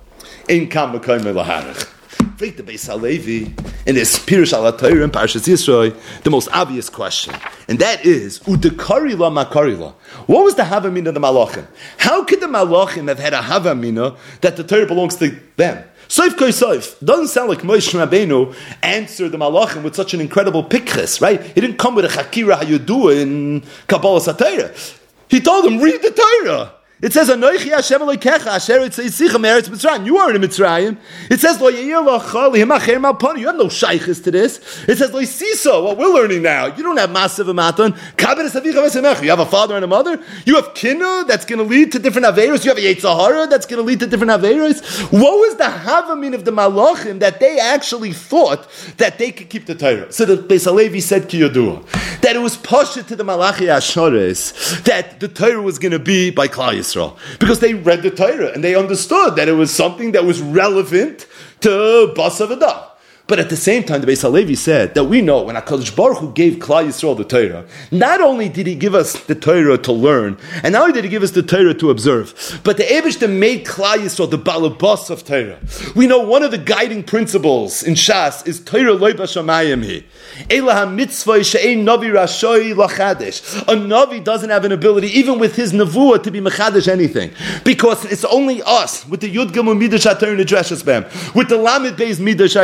in Kam Mekoim Laharich. The Beis Halevi in this Pirush Al HaTorah in Parshas Yisro, the most obvious question, and that is Udekari la Makari la. What was the Havamina of the Malachim? How could the Malachim have had a Havamina that the Torah belongs to them? Soif koi soif. Doesn't sound like Moshe Rabbeinu answered the Malachim with such an incredible pikches, right? He didn't come with a Chakira Hayudua in Kabbalah Satayra. He told them, read the Torah. It says, Anoichi Hashem Elokecha, Asher Yitzei Sicha Me'eretz Mitzrayim. You are in Mitzrayim. It says, Lo Yeir Locha Lihim Acher Malpani. You have no shaykhs to this. It says, Lo Yisiso, what we're learning now. You don't have Masav Matan. Kabed Savicha Vesemecha. You have a father and a mother. You have Kinna that's going to lead to different Averos. You have a Yetzahara that's going to lead to different Averos. What was the Havamin of the Malachim that they actually thought that they could keep the Torah? So the Beis Halevi said Ki Yodua, that it was Pasha to the Malachi Ashores that the Torah was going to be by Klal Yisrael. Because they read the Torah and they understood that it was something that was relevant to Basav Adam. But at the same time, the Beis Halevi said that we know when HaKadosh Baruch Hu gave Klal Yisrael the Torah, not only did He give us the Torah to learn, and not only did He give us the Torah to observe, but the Eibishter made Klal Yisrael the Balabas of Torah. We know one of the guiding principles in Shas is Torah loy b'shamayim hi. Elah ha-mitzvah she'ein navi rashoi lachadesh. A navi doesn't have an ability, even with his nevuah, to be mechadesh anything. Because it's only us, with the Yud Gimel Midrash HaTorah Nidreshes Bam, with the Lamed Beis Midrash HaTorah Nidreshes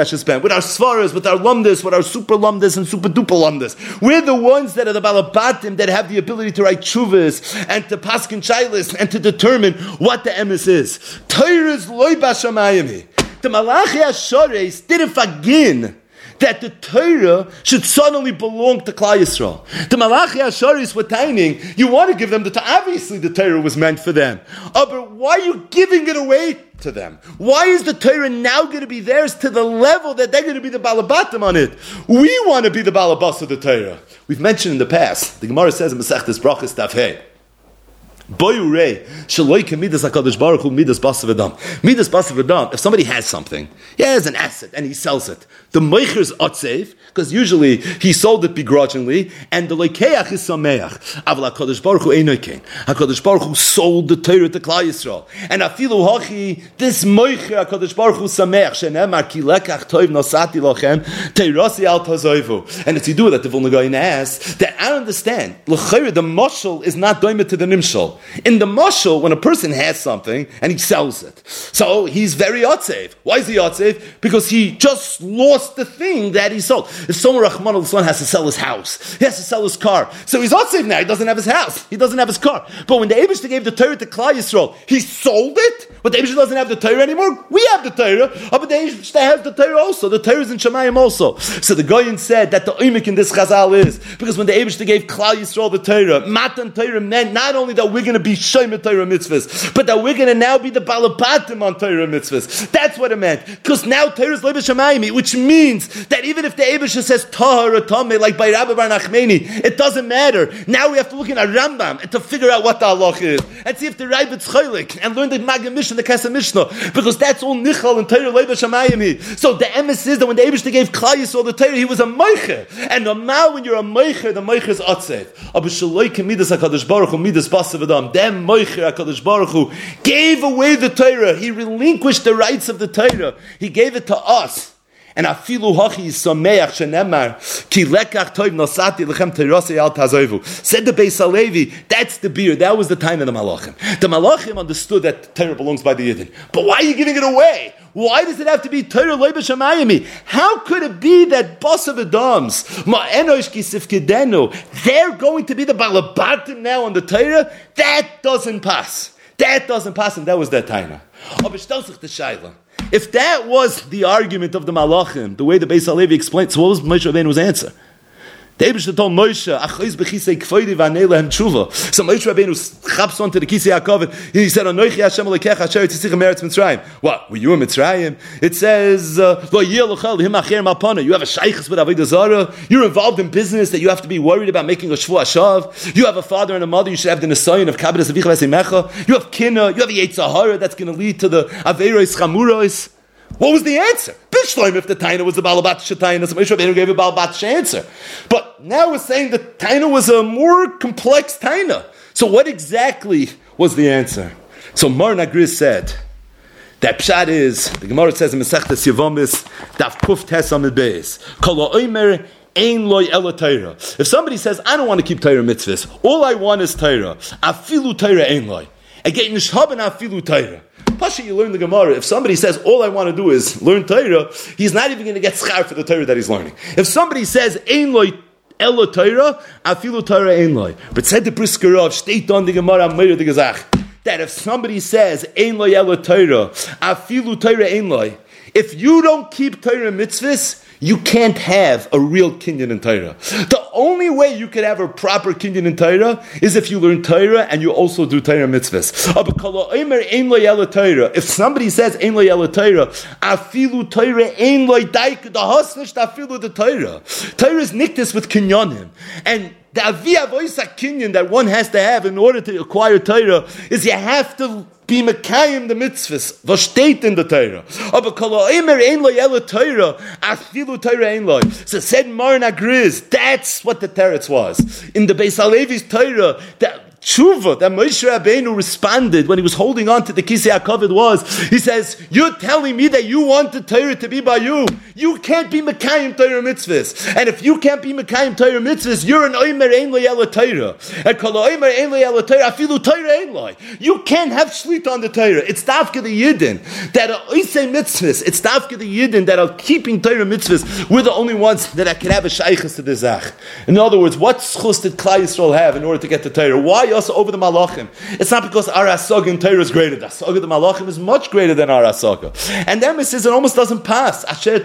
Midrash spend, with our svaras, with our lumdis, with our super lumdis and super duper lumdis. We're the ones that are the balabatim that have the ability to write chuvas and to paskin shailis and to determine what the emes is. Torah is loy bashamayim. The Malachi Ashares didn't begin that the Torah should suddenly belong to Klal Yisrael. The Malachi Asharis were timing, you want to give them the Torah. Obviously the Torah was meant for them. Oh, but why are you giving it away to them? Why is the Torah now going to be theirs to the level that they're going to be the Balabatim on it? We want to be the Balabas of the Torah. We've mentioned in the past, the Gemara says in Masechtas Brachos Daf Hey, if somebody has something, he has an asset and he sells it, the meicher is otzev, because usually he sold it begrudgingly, and the leikeach is sameach. Aval HaKadosh Baruch Hu einoy kein. HaKadosh Baruch Hu sold the Torah to Klal Yisrael, and afilu hachi, this meicher HaKadosh Baruch Hu sameach, shenemar ki lekach toiv nosati lochem, teirasi al tazoivu. And if you do that, the Vilna Gaon asks, that I understand, l'chayr, the mashal is not doimet to the nimshal. In the mashal, when a person has something and he sells it, so he's very otzev. Why is he otzev? Because he just lost the thing that he sold. If someone Rahman al-Islam has to sell his house, he has to sell his car, so he's otzev now. He doesn't have his house, he doesn't have his car. But when the Eibishter gave the Torah to Klal Yisrael, he sold it. But the Eibishter doesn't have the Torah anymore. We have the Torah, but the Eibishter has the Torah also. The Torah is in Shemayim also. So the Goyen said that the oimik in this Chazal is because when the Eibishter gave Klal Yisrael the Torah, Matan Torah meant not only that we're going to be Shomer Torah mitzvahs, but that we're going to now be the Balabatim on Torah mitzvahs. That's what it meant. Because now Torah is Leibah Shemayim, which means that even if the Eibishter says Tahar or Tameh, like by Rabbi Bar Nachmani, it doesn't matter. Now we have to look in a Rambam and to figure out what the halach is, and see if the Rabbit's Chaylik, and learn the Magam Mishnah, the Kesef Mishnah, because that's all Nichal and Torah Leibah Shemayim. So the emes is that when the Eibishter gave Klal Yisrael the Torah, he was a Meicher, and now when you're a Meicher, the Meicher is Atzev. Aber Shaloi Kemidas HaKadosh Baruch Hu Midas Basav Adam. Then Meicher HaKadosh Baruch Hu gave away the Torah. He relinquished the rights of the Torah. He gave it to us. And afilu hachi sameach shenemar ki lekach toiv nosati lechem terasei al tazovu. Said the Beis Halevi, that's the beer. That was the time of the Malachim. The Malachim understood that Torah belongs by the Yidden. But why are you giving it away? Why does it have to be Torah Leibah Shemayim? How could it be that Basav Adams, Ma'enosh Kisif Kedenu, they're going to be the Balabatim now on the Torah? That doesn't pass. That doesn't pass, and that was their Taina. If that was the argument of the Malachim, the way the Beis Halevi explained, so what was Moshe Rabbeinu's answer? The Eibishter told Moshe, "Achayz bechisei k'foidi v'anei lehem tshuva." So Moshe Rabbeinu chaps onto the kisei HaKavod. He said, "Anochi Hashem Elokecha asher tzichem meretz Mitzrayim." What? Were you in Mitzrayim? It says, "Lo yeh lochel him acher malpana." You have a shaychus with avodah zarah. You're involved in business that you have to be worried about making a shvu hashav. You have a father and a mother. You should have the nesayin of kabbalas avicha v'seimecha. You have kinna. You have a yetzer hara that's going to lead to the aveiros chamuros. What was the answer? Bishloim, if the Taina was the Balabat Taina, so Moshe Rabbeinu gave a Balabat answer. But now we're saying the Taina was a more complex Taina. So what exactly was the answer? So Mar Nagriz said that Pshat is, the Gemara says in Masechtas Yevomis, Daf Kuf Tes Amid Beis, Kol Ha'omer Ein Loy Ela Torah. If somebody says, I don't want to keep Torah mitzvahs, all I want is Torah, Afilu Torah Ein Loy. Again, Nishhaben Afilu Torah. Pasha, you learn the Gemara. If somebody says, all I want to do is learn Torah, he's not even going to get schar for the Torah that he's learning. If somebody says, Ein loy ela Torah, afilu Torah ein loy. But said the Brisker Rav, state on the Gemara, Meir the Gezach, that if somebody says, Ein loy ela Torah, afilu Torah ein loy, if you don't keep Torah mitzvahs, you can't have a real kinyan in Torah. The only way you could have a proper kinyan in Torah is if you learn Torah and you also do Torah mitzvahs. If somebody says Ein lo yela Torah, afilu Torah ein lo daik dahasnish afilu the Torah. Torah is niktis with kinyanim, and the aviyah voisa kinyan that one has to have in order to acquire Torah is you have to be mekayim the mitzvahs, was steht in the Torah. Aber kol ha'omer ein lo yela Torah, afilu Torah ein lo. So said Mar Nagriz, that's what the teretz was. In the Beis Halevi's Torah, that tshuva that Moshe Rabbeinu responded when he was holding on to the Kisei HaKavod was, he says, you're telling me that you want the Torah to be by you. You can't be Mekayim Torah mitzvahs. And if you can't be Mekayim Torah mitzvahs, you're an Omer Ein Lo Yela Torah. And Kol Omer Ein Lo Yela Torah, Afilu Torah Ein Lo. You can't have shlit on the Torah. It's Dafka the Yidden that are Oisei mitzvahs. It's Dafka the Yidden that are keeping Torah mitzvahs. We're the only ones that can have a shaykhus to the Zach. In other words, what schus did Klal Yisrael have in order to get the Torah? Why us over the Malachim? It's not because our Asag in Torah is greater. The Asag of the Malachim is much greater than our Asag. And then it says it almost doesn't pass.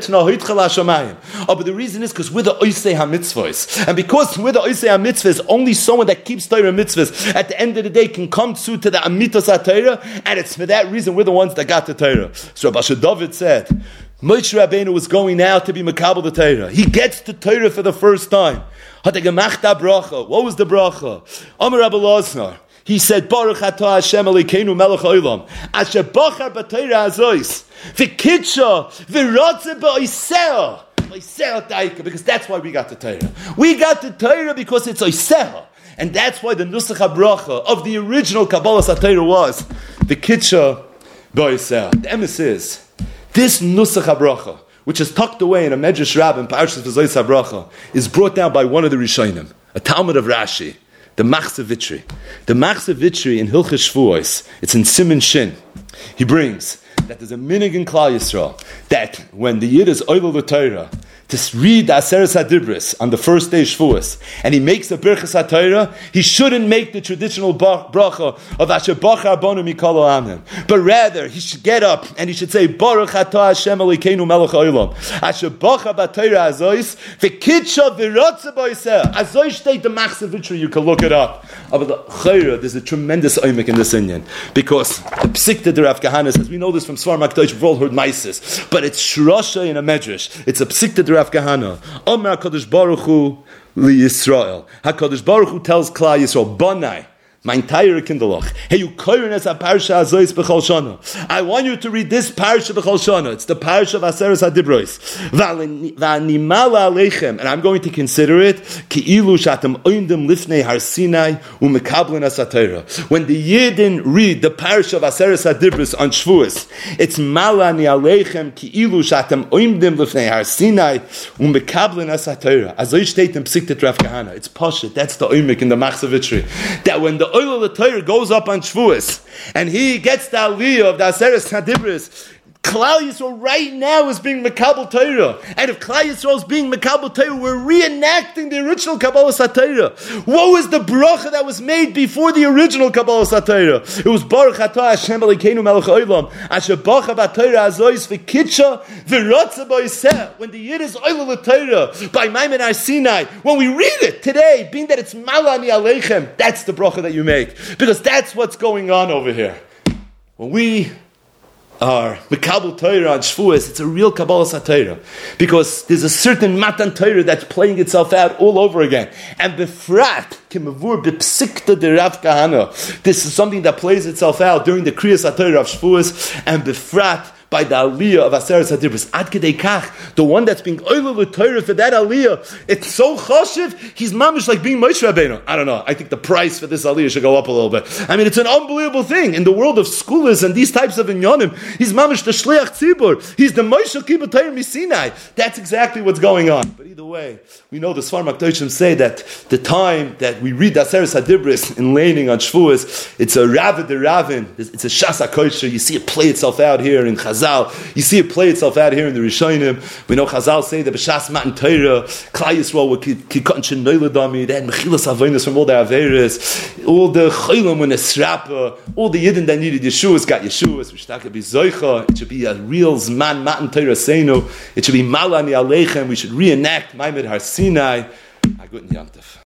Oh, but the reason is because we're the Oisei HaMitzvahs. And because we're the Oisei HaMitzvahs, only someone that keeps Torah mitzvahs at the end of the day can come to the Amitos HaTorah, and it's for that reason we're the ones that got the Torah. So Rabbi David said, Moshe Rabbeinu was going now to be Makabel the Torah. He gets the Torah for the first time. What was the bracha? Amar Rabbi Loznar. He said, Baruch atah Hashem Elokeinu melech haolam, asher bachar b'Torah hazois, v'kitsha, v'rotze b'oiseh, oiseh daika, because that's why we got the Torah. We got the Torah because it's oiseh. And that's why the Nusach HaBracha of the original Kabbalah HaTorah was, v'kitsha, b'oiseh. The emes is, this Nusach HaBracha, which is tucked away in a Medrash Rabbah in Parshas V'zois HaBracha, is brought down by one of the Rishonim, a Talmud of Rashi, the Machzeh Vitri. The Machzeh Vitri in Hilchos Shvuos, it's in Siman Shin. He brings that there's a minig in Klal Yisrael that when the Yid is oilel the Torah, to read the Aseres HaDibros on the first day Shvuos, and he makes the Birchas HaTorah, he shouldn't make the traditional bracha of Asher Bachar Bonu Mikol Ha'amim, but rather he should get up and he should say Baruch atah Hashem Elokeinu melech haolam, Asher Bachar b'Torah hazois, v'kitsha v'rotze b'oiseh. Hazois state the Machzeh Vitri, you can look it up. But the Chayra, there's a tremendous oimik in this inyan, because the Psikta de Rav Kahana says, we know this from Svar Makdosh, we've all heard Maisis, but it's Shrosha in a Medrash. It's a Psikta de Rav Kahana. Omer HaKadosh Baruch Hu li Yisrael. HaKadosh Baruch Hu tells Klal Yisrael, Banai, mein Teire Kinderloch. Hey, you koyren es a parsha azois b'chol shana. I want you to read this parsha b'chol shana. It's the parsha of Aseres HaDibros. V'animala aleichem, and I'm going to consider it ki'ilu shatem oindim lifnei har Sinai u'mekablen es HaTorah. When the Yidden read the parsha of Aseres HaDibros on Shvuos, it's malani aleichem ki'ilu shatem oindim lifnei har Sinai u'mekablen es HaTorah. Azoy state in Psiktat Rav Kahana. It's Pashat. That's the oimik in the Machzeh Vitri. That when the oil of the Torah goes up on Shvuos, and he gets the aliyah of the Aseres HaDibros, Klal Yisrael right now is being Mekabel Torah. And if Klal Yisrael is being Mekabel Torah, we're reenacting the original Kabbalah HaTorah. What was the bracha that was made before the original Kabbalah HaTorah? It was Baruch atah Hashem Elokeinu melech haolam, asher bachar b'Torah hazois v'kitsha v'rotze b'oiseh. When the Yid is oilel Torah by Maimon Har Sinai, when we read it today, being that it's malani aleichem, that's the bracha that you make. Because that's what's going on over here. When we are Mekabel Torah on Shvuos, it's a real Kabbalah HaTorah, because there's a certain Matan Torah that's playing itself out all over again. And Befrat, Kimavur B'Psikta de Rav Kahana, this is something that plays itself out during the Kriyas HaTorah of Shvuos, and Befrat by the aliyah of Aseres HaDibros. Ad Kedei Kach, the one that's being oiled with Torah for that aliyah, it's so choshev, he's mamish like being Moshe Rabbeinu. I don't know, I think the price for this aliyah should go up a little bit. I mean, it's an unbelievable thing. In the world of schools and these types of inyanim, he's mamish the Shliach Tzibur. He's the Moshe Kibbutz Torah Misinai. That's exactly what's going on. But either way, we know the Svar Makdoshim say that the time that we read Aseres HaDibros in laning on Shvuos, it's a Ravid de Ravin, it's a Shas HaKosher. You see it play itself out here in Chazal. You see it play itself out here in the Rishonim. We know Chazal say that b'Shas Matan Torah, Klal Yisrael were kikatan shenoiladami. They had mechilas avonos from all the averes, all the chaylim and the srapa, all the yidden that needed Yeshuas got Yeshuas. V'shtaka b'zoicha. It should be a real zman Matan Torah seinu. It should be malani aleichem. We should reenact Maimon Har Sinai. A good Yom Tov.